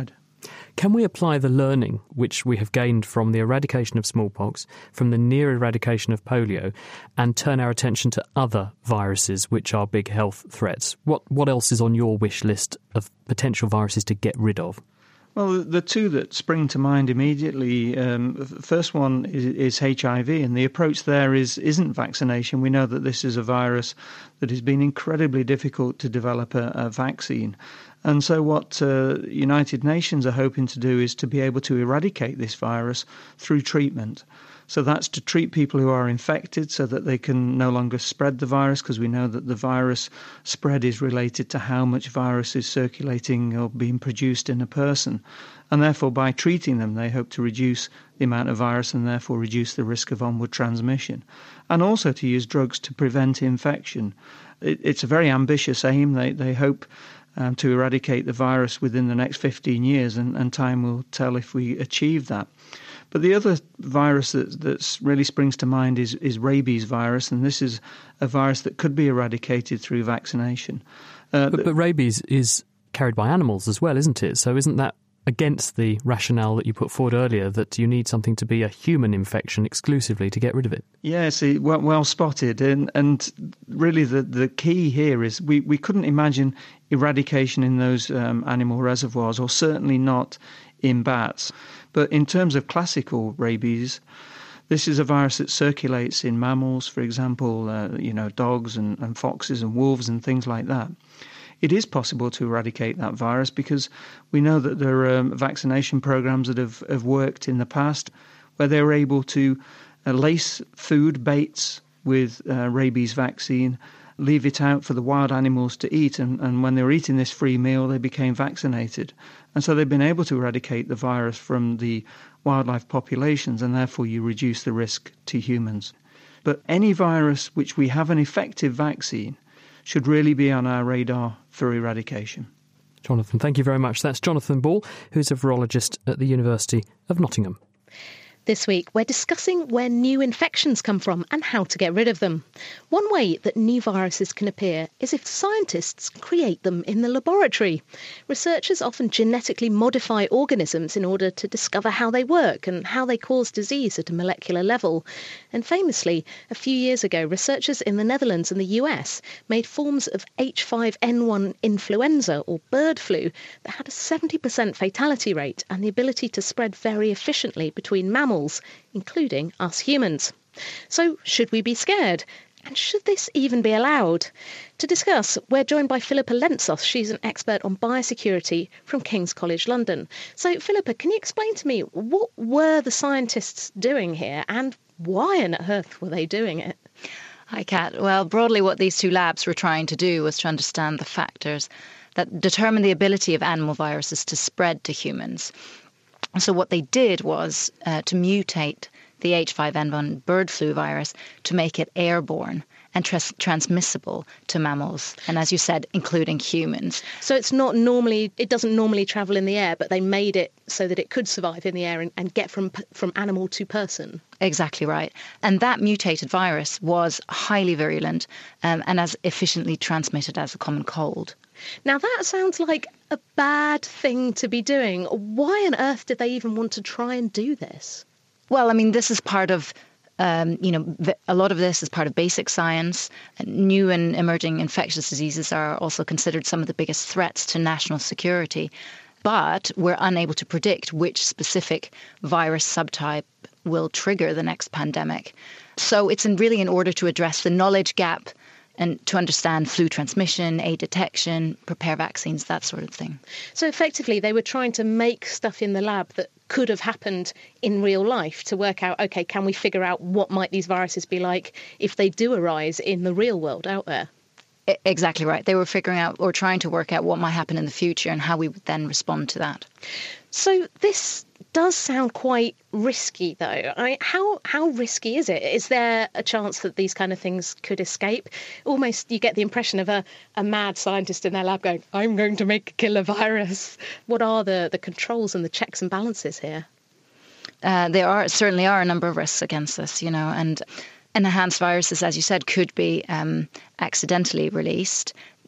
Can we apply the learning which we have gained from the eradication of smallpox, from the near eradication of polio, and turn our attention to other viruses which are big health threats? What what else is on your wish list of potential viruses to get rid of? Well, the two that spring to mind immediately, um, the first one is, is H I V, and the approach there is, isn't vaccination. We know that this is a virus that has been incredibly difficult to develop a, a vaccine. And so what uh, United Nations are hoping to do is to be able to eradicate this virus through treatment. So that's to treat people who are infected so that they can no longer spread the virus, because we know that the virus spread is related to how much virus is circulating or being produced in a person. And therefore, by treating them, they hope to reduce the amount of virus and therefore reduce the risk of onward transmission. And also to use drugs to prevent infection. It, it's a very ambitious aim. They, they hope um, to eradicate the virus within the next fifteen years, and, and time will tell if we achieve that. But the other virus that that's really springs to mind is, is rabies virus, and this is a virus that could be eradicated through vaccination. Uh, but, but rabies is carried by animals as well, isn't it? So isn't that against the rationale that you put forward earlier, that you need something to be a human infection exclusively to get rid of it? Yes, yeah, well, well spotted. And, and really the, the key here is we, we couldn't imagine eradication in those um, animal reservoirs, or certainly not in bats. But in terms of classical rabies, this is a virus that circulates in mammals, for example, uh, you know, dogs and, and foxes and wolves and things like that. It is possible to eradicate that virus because we know that there are um, vaccination programs that have, have worked in the past where they were able to uh, lace food baits with uh, rabies vaccine, leave it out for the wild animals to eat, and, and when they were eating this free meal, they became vaccinated. And so they've been able to eradicate the virus from the wildlife populations, and therefore you reduce the risk to humans. But any virus which we have an effective vaccine should really be on our radar for eradication. Jonathan, thank you very much. That's Jonathan Ball, who's a virologist at the University of Nottingham. This week, we're discussing where new infections come from and how to get rid of them. One way that new viruses can appear is if scientists create them in the laboratory. Researchers often genetically modify organisms in order to discover how they work and how they cause disease at a molecular level. And famously, a few years ago, researchers in the Netherlands and the U S made forms of H five N one influenza, or bird flu, that had a seventy percent fatality rate and the ability to spread very efficiently between mammals, including us humans. So, should we be scared? And should this even be allowed? To discuss, we're joined by Philippa Lentsos. She's an expert on biosecurity from King's College London. So, Philippa, can you explain to me, what were the scientists doing here and why on earth were they doing it? Hi, Kat. Well, broadly what these two labs were trying to do was to understand the factors that determine the ability of animal viruses to spread to humans. So what they did was uh, to mutate the H five N one bird flu virus to make it airborne and tras- transmissible to mammals, and as you said, including humans. So it's not normally, it doesn't normally travel in the air, but they made it so that it could survive in the air and, and get from from animal to person. Exactly right. And that mutated virus was highly virulent um, and as efficiently transmitted as a common cold. Now that sounds like a bad thing to be doing. Why on earth did they even want to try and do this? Well, I mean, this is part of, um, you know, a lot of this is part of basic science. New and emerging infectious diseases are also considered some of the biggest threats to national security. But we're unable to predict which specific virus subtype will trigger the next pandemic. So it's in really in order to address the knowledge gap and to understand flu transmission, aid detection, prepare vaccines, that sort of thing. So effectively, they were trying to make stuff in the lab that could have happened in real life to work out, OK, can we figure out what might these viruses be like if they do arise in the real world out there? Exactly right. They were figuring out or trying to work out what might happen in the future and how we would then respond to that. So this does sound quite risky, though. I mean, how how risky is it? Is there a chance that these kind of things could escape? Almost you get the impression of a, a mad scientist in their lab going, I'm going to make a killer virus. What are the, the controls and the checks and balances here? Uh, there are certainly are a number of risks against this, you know, and enhanced viruses, as you said, could be um, accidentally released.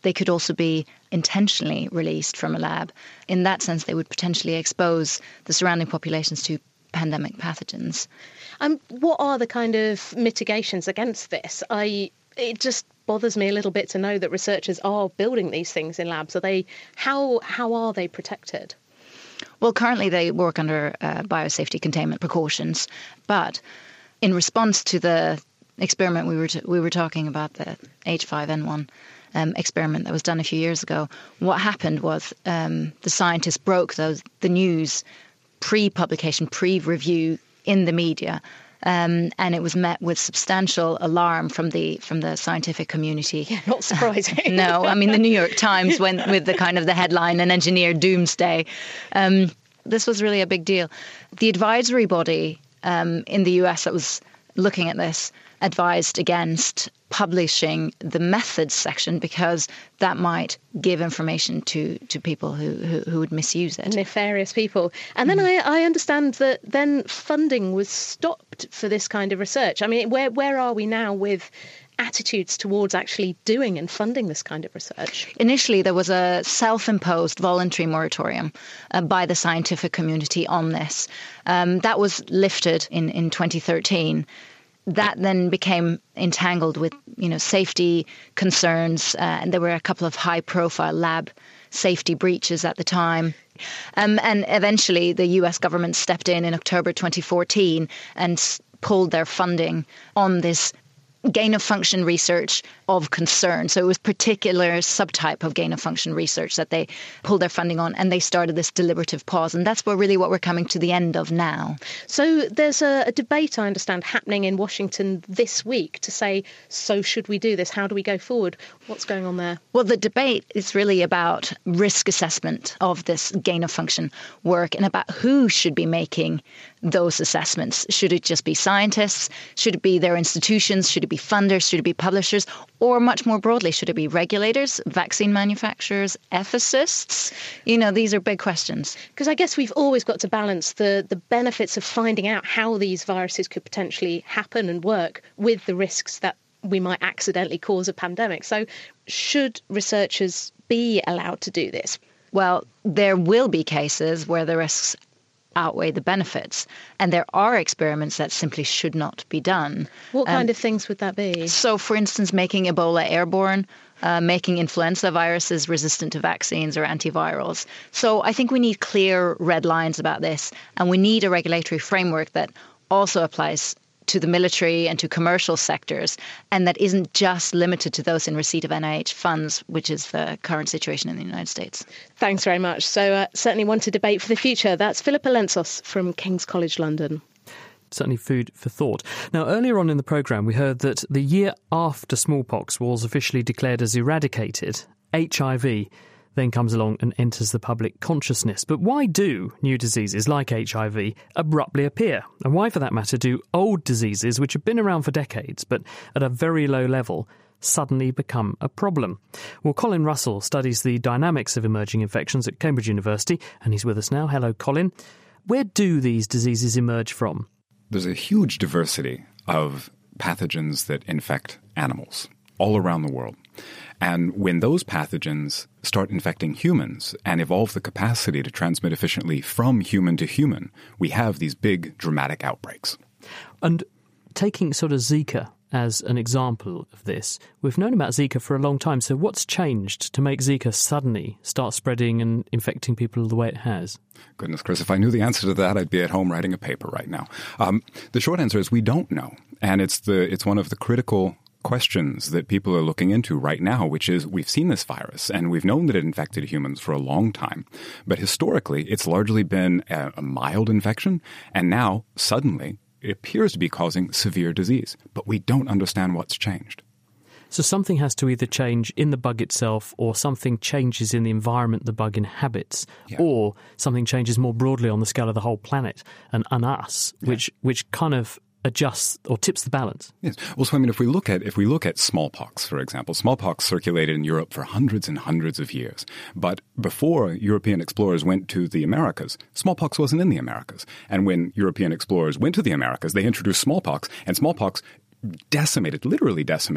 they could also be intentionally released from a lab. In that sense, they would potentially expose the surrounding populations to pandemic pathogens. Um, what are the kind of mitigations against this? I it just bothers me a little bit to know that researchers are building these things in labs. Are they how how are they protected? Well, currently they work under uh, biosafety containment precautions, but in response to the experiment we were t- we were talking about, the H five N one um, experiment that was done a few years ago, what happened was um, the scientists broke those the news pre-publication, pre-review in the media. Um, and it was met with substantial alarm from the from the scientific community. Yeah, not surprising. No, I mean the New York Times went with the kind of the headline, "An engineer doomsday." Um, this was really a big deal. The advisory body um, in the U S that was looking at this advised against publishing the methods section because that might give information to, to people who, who, who would misuse it. Nefarious people. And then mm. I, I understand that then funding was stopped for this kind of research. I mean, where where are we now with attitudes towards actually doing and funding this kind of research? Initially, there was a self-imposed voluntary moratorium uh, by the scientific community on this. Um, that was lifted in, in twenty thirteen. That then became entangled with, you know, safety concerns, uh, and there were a couple of high-profile lab safety breaches at the time. Um, and eventually, the U S government stepped in in October twenty fourteen and s- pulled their funding on this gain-of-function research of concern. So it was particular subtype of gain-of-function research that they pulled their funding on, and they started this deliberative pause. And that's what really what we're coming to the end of now. So there's a, a debate, I understand, happening in Washington this week to say, so should we do this? How do we go forward? What's going on there? Well, the debate is really about risk assessment of this gain-of-function work and about who should be making those assessments. Should it just be scientists? Should it be their institutions? Should it be funders? Should it be publishers? Or much more broadly, should it be regulators, vaccine manufacturers, ethicists? You know, these are big questions. Because I guess we've always got to balance the, the benefits of finding out how these viruses could potentially happen and work with the risks that we might accidentally cause a pandemic. So should researchers be allowed to do this? Well, there will be cases where the risks outweigh the benefits. And there are experiments that simply should not be done. What kind um, of things would that be? So, for instance, making Ebola airborne, uh, making influenza viruses resistant to vaccines or antivirals. So I think we need clear red lines about this, and we need a regulatory framework that also applies to the military and to commercial sectors, and that isn't just limited to those in receipt of N I H funds, which is the current situation in the United States. Thanks very much. So uh, certainly one to debate for the future. That's Philippa Lentsos from King's College London. Certainly food for thought. Now, earlier on in the programme, we heard that the year after smallpox was officially declared as eradicated, H I V then comes along and enters the public consciousness. But why do new diseases like H I V abruptly appear? And why, for that matter, do old diseases, which have been around for decades but at a very low level, suddenly become a problem? Well, Colin Russell studies the dynamics of emerging infections at Cambridge University, and he's with us now. Hello, Colin. Where do these diseases emerge from? There's a huge diversity of pathogens that infect animals all around the world. And when those pathogens start infecting humans and evolve the capacity to transmit efficiently from human to human, we have these big dramatic outbreaks. And taking sort of Zika as an example of this, we've known about Zika for a long time. So what's changed to make Zika suddenly start spreading and infecting people the way it has? Goodness, Chris, if I knew the answer to that, I'd be at home writing a paper right now. Um, the short answer is we don't know. And it's the it's one of the critical questions that people are looking into right now, which is we've seen this virus and we've known that it infected humans for a long time. But historically, it's largely been a, a mild infection. And now, suddenly, it appears to be causing severe disease. But we don't understand what's changed. So something has to either change in the bug itself, or something changes in the environment the bug inhabits, yeah. or something changes more broadly on the scale of the whole planet and, and us, yeah. which which kind of adjusts or tips the balance. Yes. Well, so I mean, if we look at if we look at smallpox, for example, smallpox circulated in Europe for hundreds and hundreds of years. But before European explorers went to the Americas, smallpox wasn't in the Americas. And when European explorers went to the Americas, they introduced smallpox, and smallpox decimated, literally decimated,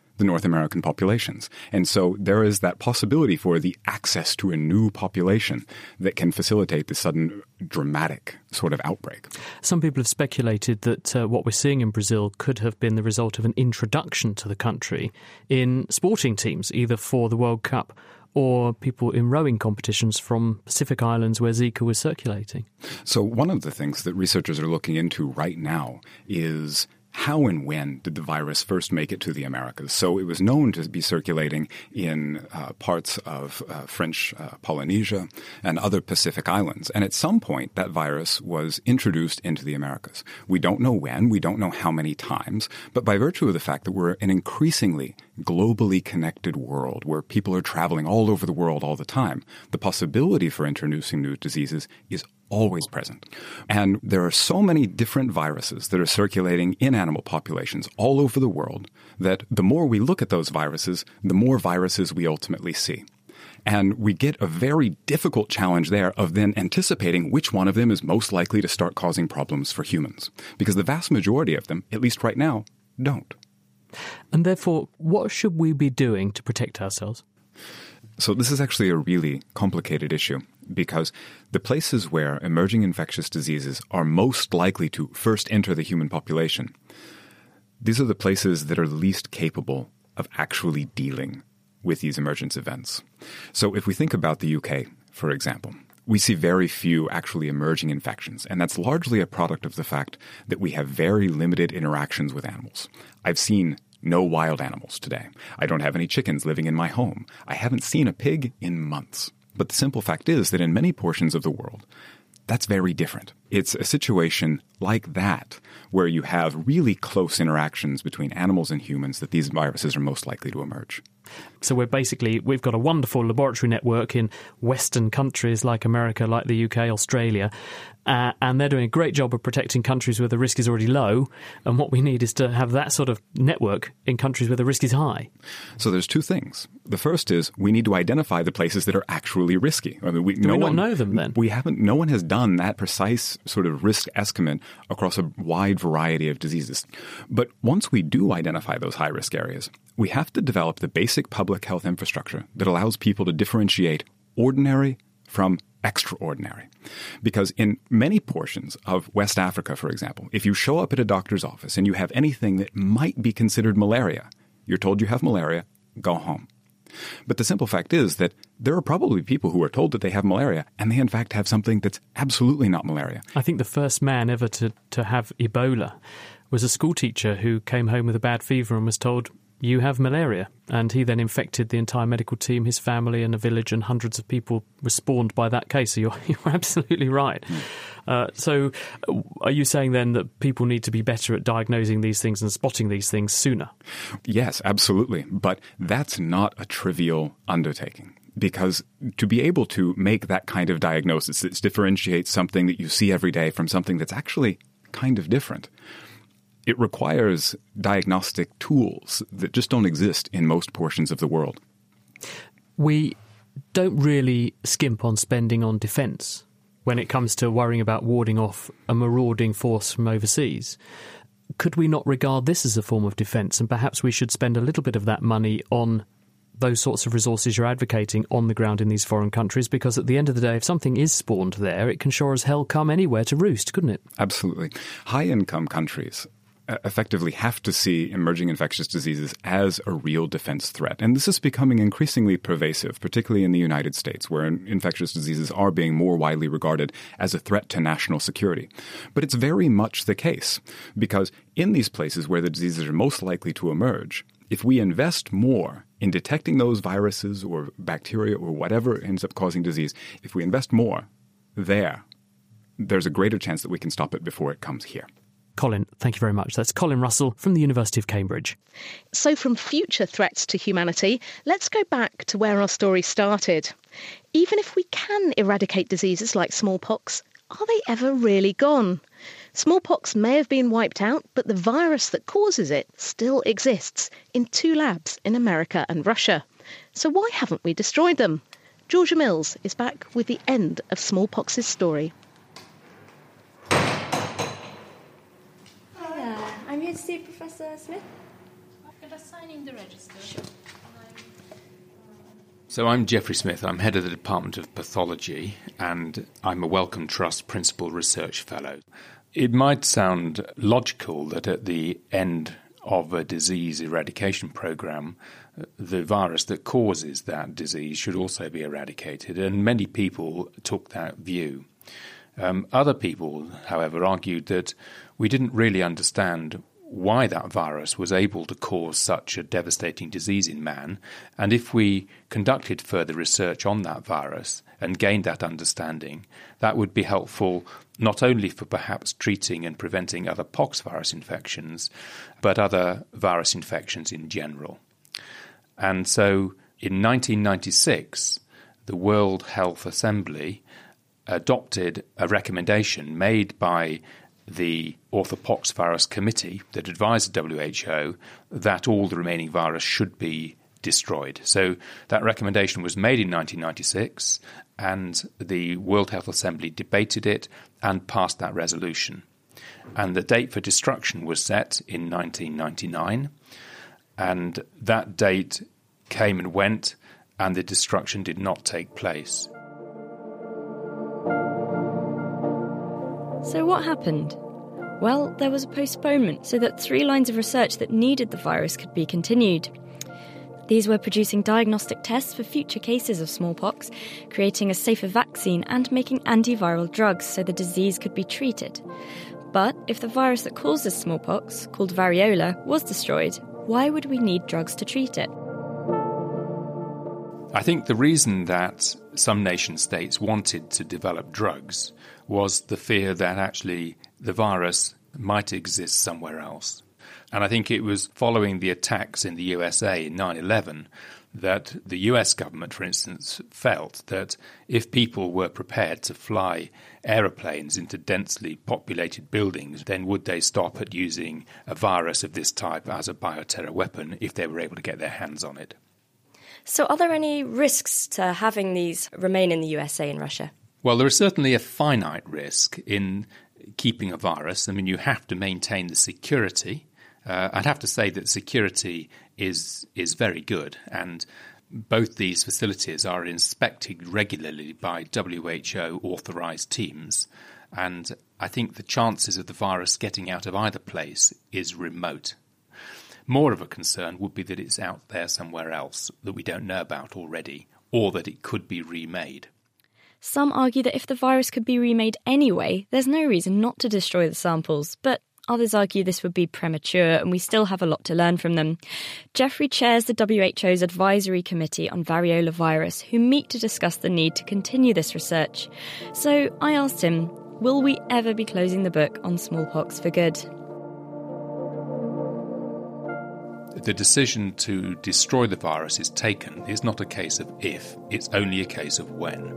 the North American populations. And so there is that possibility for the access to a new population that can facilitate this sudden dramatic sort of outbreak. Some people have speculated that uh, what we're seeing in Brazil could have been the result of an introduction to the country in sporting teams, either for the World Cup or people in rowing competitions from Pacific Islands where Zika was circulating. So one of the things that researchers are looking into right now is how and when did the virus first make it to the Americas? So it was known to be circulating in uh, parts of uh, French uh, Polynesia and other Pacific islands. And at some point, that virus was introduced into the Americas. We don't know when, we don't know how many times, but by virtue of the fact that we're an increasingly globally connected world where people are traveling all over the world all the time, the possibility for introducing new diseases is always present. And there are so many different viruses that are circulating in animal populations all over the world that the more we look at those viruses, the more viruses we ultimately see. And we get a very difficult challenge there of then anticipating which one of them is most likely to start causing problems for humans. Because the vast majority of them, at least right now, don't. And therefore, what should we be doing to protect ourselves? So this is actually a really complicated issue because the places where emerging infectious diseases are most likely to first enter the human population, these are the places that are least capable of actually dealing with these emergence events. So if we think about the U K, for example, we see very few actually emerging infections, and that's largely a product of the fact that we have very limited interactions with animals. I've seen no wild animals today. I don't have any chickens living in my home. I haven't seen a pig in months. But the simple fact is that in many portions of the world, that's very different. It's a situation like that where you have really close interactions between animals and humans that these viruses are most likely to emerge. So we're basically, we've got a wonderful laboratory network in Western countries like America, like the U K, Australia, uh, and they're doing a great job of protecting countries where the risk is already low. And what we need is to have that sort of network in countries where the risk is high. So there's two things. The first is we need to identify the places that are actually risky. I mean, we, Do no we not one, know them then? We haven't. No one has done that precise sort of risk estimate across a wide variety of diseases. But once we do identify those high-risk areas, we have to develop the basic public health infrastructure that allows people to differentiate ordinary from extraordinary. Because in many portions of West Africa, for example, if you show up at a doctor's office and you have anything that might be considered malaria, you're told you have malaria, go home. But the simple fact is that there are probably people who are told that they have malaria and they in fact have something that's absolutely not malaria. I think the first man ever to, to have Ebola was a school teacher who came home with a bad fever and was told, you have malaria. And he then infected the entire medical team, his family and a village, and hundreds of people were spawned by that case. So you're, you're absolutely right. Mm. Uh, so are you saying then that people need to be better at diagnosing these things and spotting these things sooner? Yes, absolutely. But that's not a trivial undertaking. Because to be able to make that kind of diagnosis that differentiates something that you see every day from something that's actually kind of different, it requires diagnostic tools that just don't exist in most portions of the world. We don't really skimp on spending on defence when it comes to worrying about warding off a marauding force from overseas. Could we not regard this as a form of defence, and perhaps we should spend a little bit of that money on those sorts of resources you're advocating on the ground in these foreign countries? Because at the end of the day, if something is spawned there, it can sure as hell come anywhere to roost, couldn't it? Absolutely. High-income countries effectively have to see emerging infectious diseases as a real defense threat. And this is becoming increasingly pervasive, particularly in the United States, where infectious diseases are being more widely regarded as a threat to national security. But it's very much the case, because in these places where the diseases are most likely to emerge, if we invest more in detecting those viruses or bacteria or whatever ends up causing disease, if we invest more there, there's a greater chance that we can stop it before it comes here. Colin, thank you very much. That's Colin Russell from the University of Cambridge. So from future threats to humanity, let's go back to where our story started. Even if we can eradicate diseases like smallpox, are they ever really gone? Smallpox may have been wiped out, but the virus that causes it still exists in two labs in America and Russia. So why haven't we destroyed them? Georgia Mills is back with the end of smallpox's story. I'm here to see Professor Smith. have a sign in the register? Sure. So I'm Geoffrey Smith. I'm head of the Department of Pathology, and I'm a Wellcome Trust Principal Research Fellow. It might sound logical that at the end of a disease eradication program, the virus that causes that disease should also be eradicated, and many people took that view. Um, other people, however, argued that we didn't really understand why that virus was able to cause such a devastating disease in man, and if we conducted further research on that virus and gained that understanding, that would be helpful not only for perhaps treating and preventing other pox virus infections, but other virus infections in general. And so in nineteen ninety-six, the World Health Assembly adopted a recommendation made by the Orthopoxvirus Committee that advised the W H O that all the remaining virus should be destroyed. So that recommendation was made in nineteen ninety-six, and the World Health Assembly debated it and passed that resolution. And the date for destruction was set in nineteen ninety-nine, and that date came and went, and the destruction did not take place. So what happened? Well, there was a postponement so that three lines of research that needed the virus could be continued. These were producing diagnostic tests for future cases of smallpox, creating a safer vaccine, and making antiviral drugs so the disease could be treated. But if the virus that causes smallpox, called variola, was destroyed, why would we need drugs to treat it? I think the reason that some nation states wanted to develop drugs was the fear that actually the virus might exist somewhere else. And I think it was following the attacks in the U S A in nine eleven that the U S government, for instance, felt that if people were prepared to fly aeroplanes into densely populated buildings, then would they stop at using a virus of this type as a bioterror weapon if they were able to get their hands on it? So are there any risks to having these remain in the U S A and Russia? Well, there is certainly a finite risk in keeping a virus. I mean, you have to maintain the security. Uh, I'd have to say that security is is very good, and both these facilities are inspected regularly by W H O authorised teams, and I think the chances of the virus getting out of either place is remote. More of a concern would be that it's out there somewhere else that we don't know about already, or that it could be remade. Some argue that if the virus could be remade anyway, there's no reason not to destroy the samples, but others argue this would be premature and we still have a lot to learn from them. Geoffrey chairs the W H O's Advisory Committee on Variola Virus, who meet to discuss the need to continue this research. So I asked him, will we ever be closing the book on smallpox for good? The decision to destroy the virus is taken is not a case of if, it's only a case of when.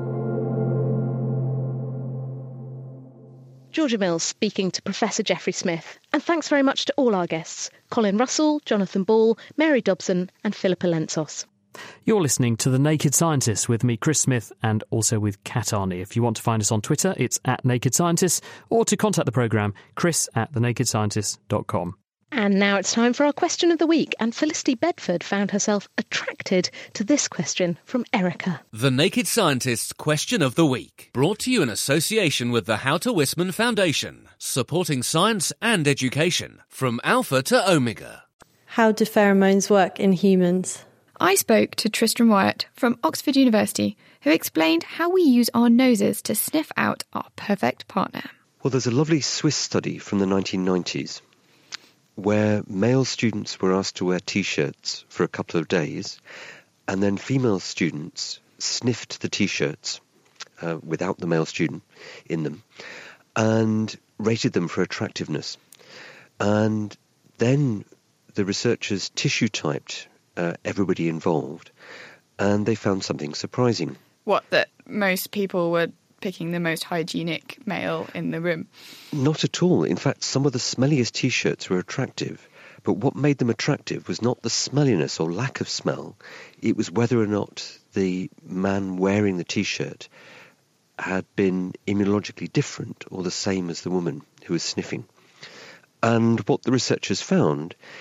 Georgia Mills speaking to Professor Geoffrey Smith. And thanks very much to all our guests, Colin Russell, Jonathan Ball, Mary Dobson and Philippa Lentsos. You're listening to The Naked Scientists with me, Chris Smith, and also with Kat Arney. If you want to find us on Twitter, it's at Naked Scientists, or to contact the programme, chris at the naked scientists dot com. And now it's time for our question of the week, and Felicity Bedford found herself attracted to this question from Erica. The Naked Scientist's Question of the Week, brought to you in association with the Houter Wisman Foundation, supporting science and education from alpha to omega. How do pheromones work in humans? I spoke to Tristram Wyatt from Oxford University, who explained how we use our noses to sniff out our perfect partner. Well, there's a lovely Swiss study from the nineteen nineties where male students were asked to wear T-shirts for a couple of days, and then female students sniffed the T-shirts uh, without the male student in them and rated them for attractiveness. And then the researchers tissue typed uh, everybody involved, and they found something surprising. What, that most people were picking the most hygienic male in the room? Not at all. In fact, some of the smelliest T-shirts were attractive. But what made them attractive was not the smelliness or lack of smell. It was whether or not the man wearing the T-shirt had been immunologically different or the same as the woman who was sniffing. And what the researchers found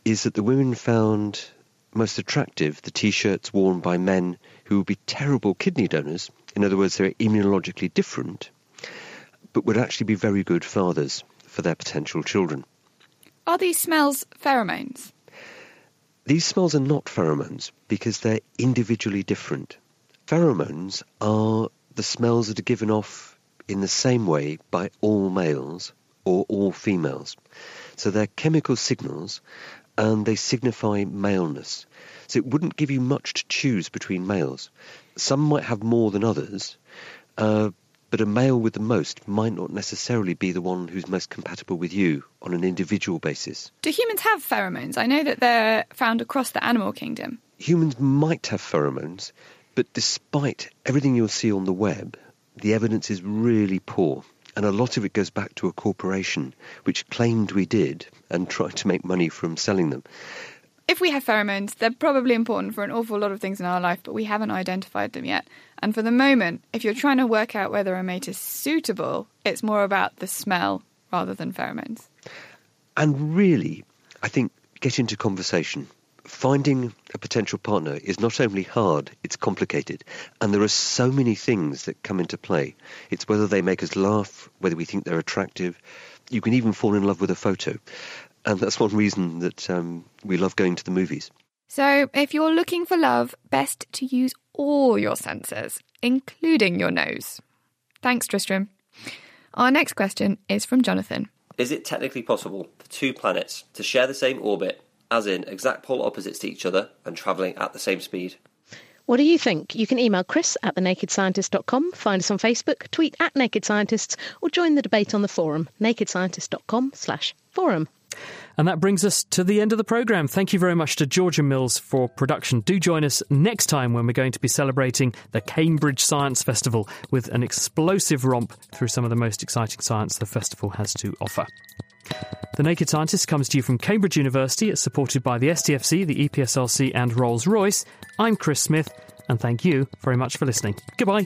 is that the women found most attractive the T-shirts worn by men who would be terrible kidney donors. In other words, they're immunologically different, but would actually be very good fathers for their potential children. Are these smells pheromones? These smells are not pheromones because they're individually different. Pheromones are the smells that are given off in the same way by all males or all females. So they're chemical signals and they signify maleness. So it wouldn't give you much to choose between males. Some might have more than others, uh, but a male with the most might not necessarily be the one who's most compatible with you on an individual basis. Do humans have pheromones? I know that they're found across the animal kingdom. Humans might have pheromones, but despite everything you'll see on the web, the evidence is really poor. And a lot of it goes back to a corporation which claimed we did and tried to make money from selling them. If we have pheromones, they're probably important for an awful lot of things in our life, but we haven't identified them yet. And for the moment, if you're trying to work out whether a mate is suitable, it's more about the smell rather than pheromones. And really, I think, get into conversation. Finding a potential partner is not only hard, it's complicated. And there are so many things that come into play. It's whether they make us laugh, whether we think they're attractive. You can even fall in love with a photo. And that's one reason that um, we love going to the movies. So if you're looking for love, best to use all your senses, including your nose. Thanks, Tristram. Our next question is from Jonathan. Is it technically possible for two planets to share the same orbit, as in exact polar opposites to each other, and travelling at the same speed? What do you think? You can email Chris at the naked scientist dot com, find us on Facebook, tweet at Naked Scientists, or join the debate on the forum, naked scientist dot com slash forum. And that brings us to the end of the programme. Thank you very much to Georgia Mills for production. Do join us next time when we're going to be celebrating the Cambridge Science Festival with an explosive romp through some of the most exciting science the festival has to offer. The Naked Scientist comes to you from Cambridge University. It's supported by the S T F C, the E P S L C and Rolls-Royce. I'm Chris Smith, and thank you very much for listening. Goodbye.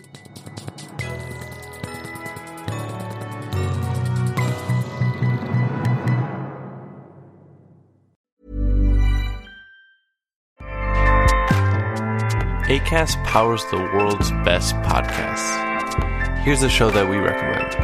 Acast powers the world's best podcasts. Here's a show that we recommend.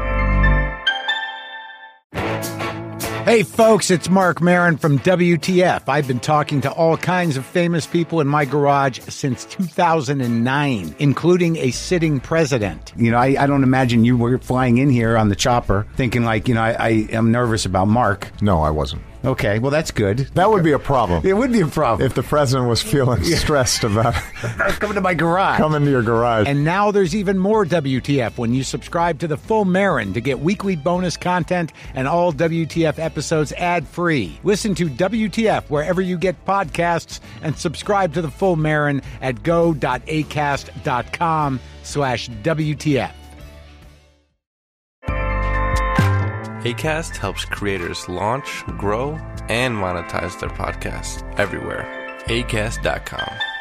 Hey folks, it's Mark Maron from W T F. I've been talking to all kinds of famous people in my garage since two thousand nine, including a sitting president. You know, I, I don't imagine you were flying in here on the chopper thinking like, you know, I, I am nervous about Mark. No, I wasn't. Okay, well, that's good. That would be a problem. It would be a problem. If the president was feeling stressed about coming to my garage. Coming to your garage. And now there's even more W T F when you subscribe to the full Marin to get weekly bonus content and all W T F episodes ad-free. Listen to W T F wherever you get podcasts and subscribe to the full Marin at go.acast.com slash WTF. Acast helps creators launch, grow, and monetize their podcasts everywhere. acast dot com.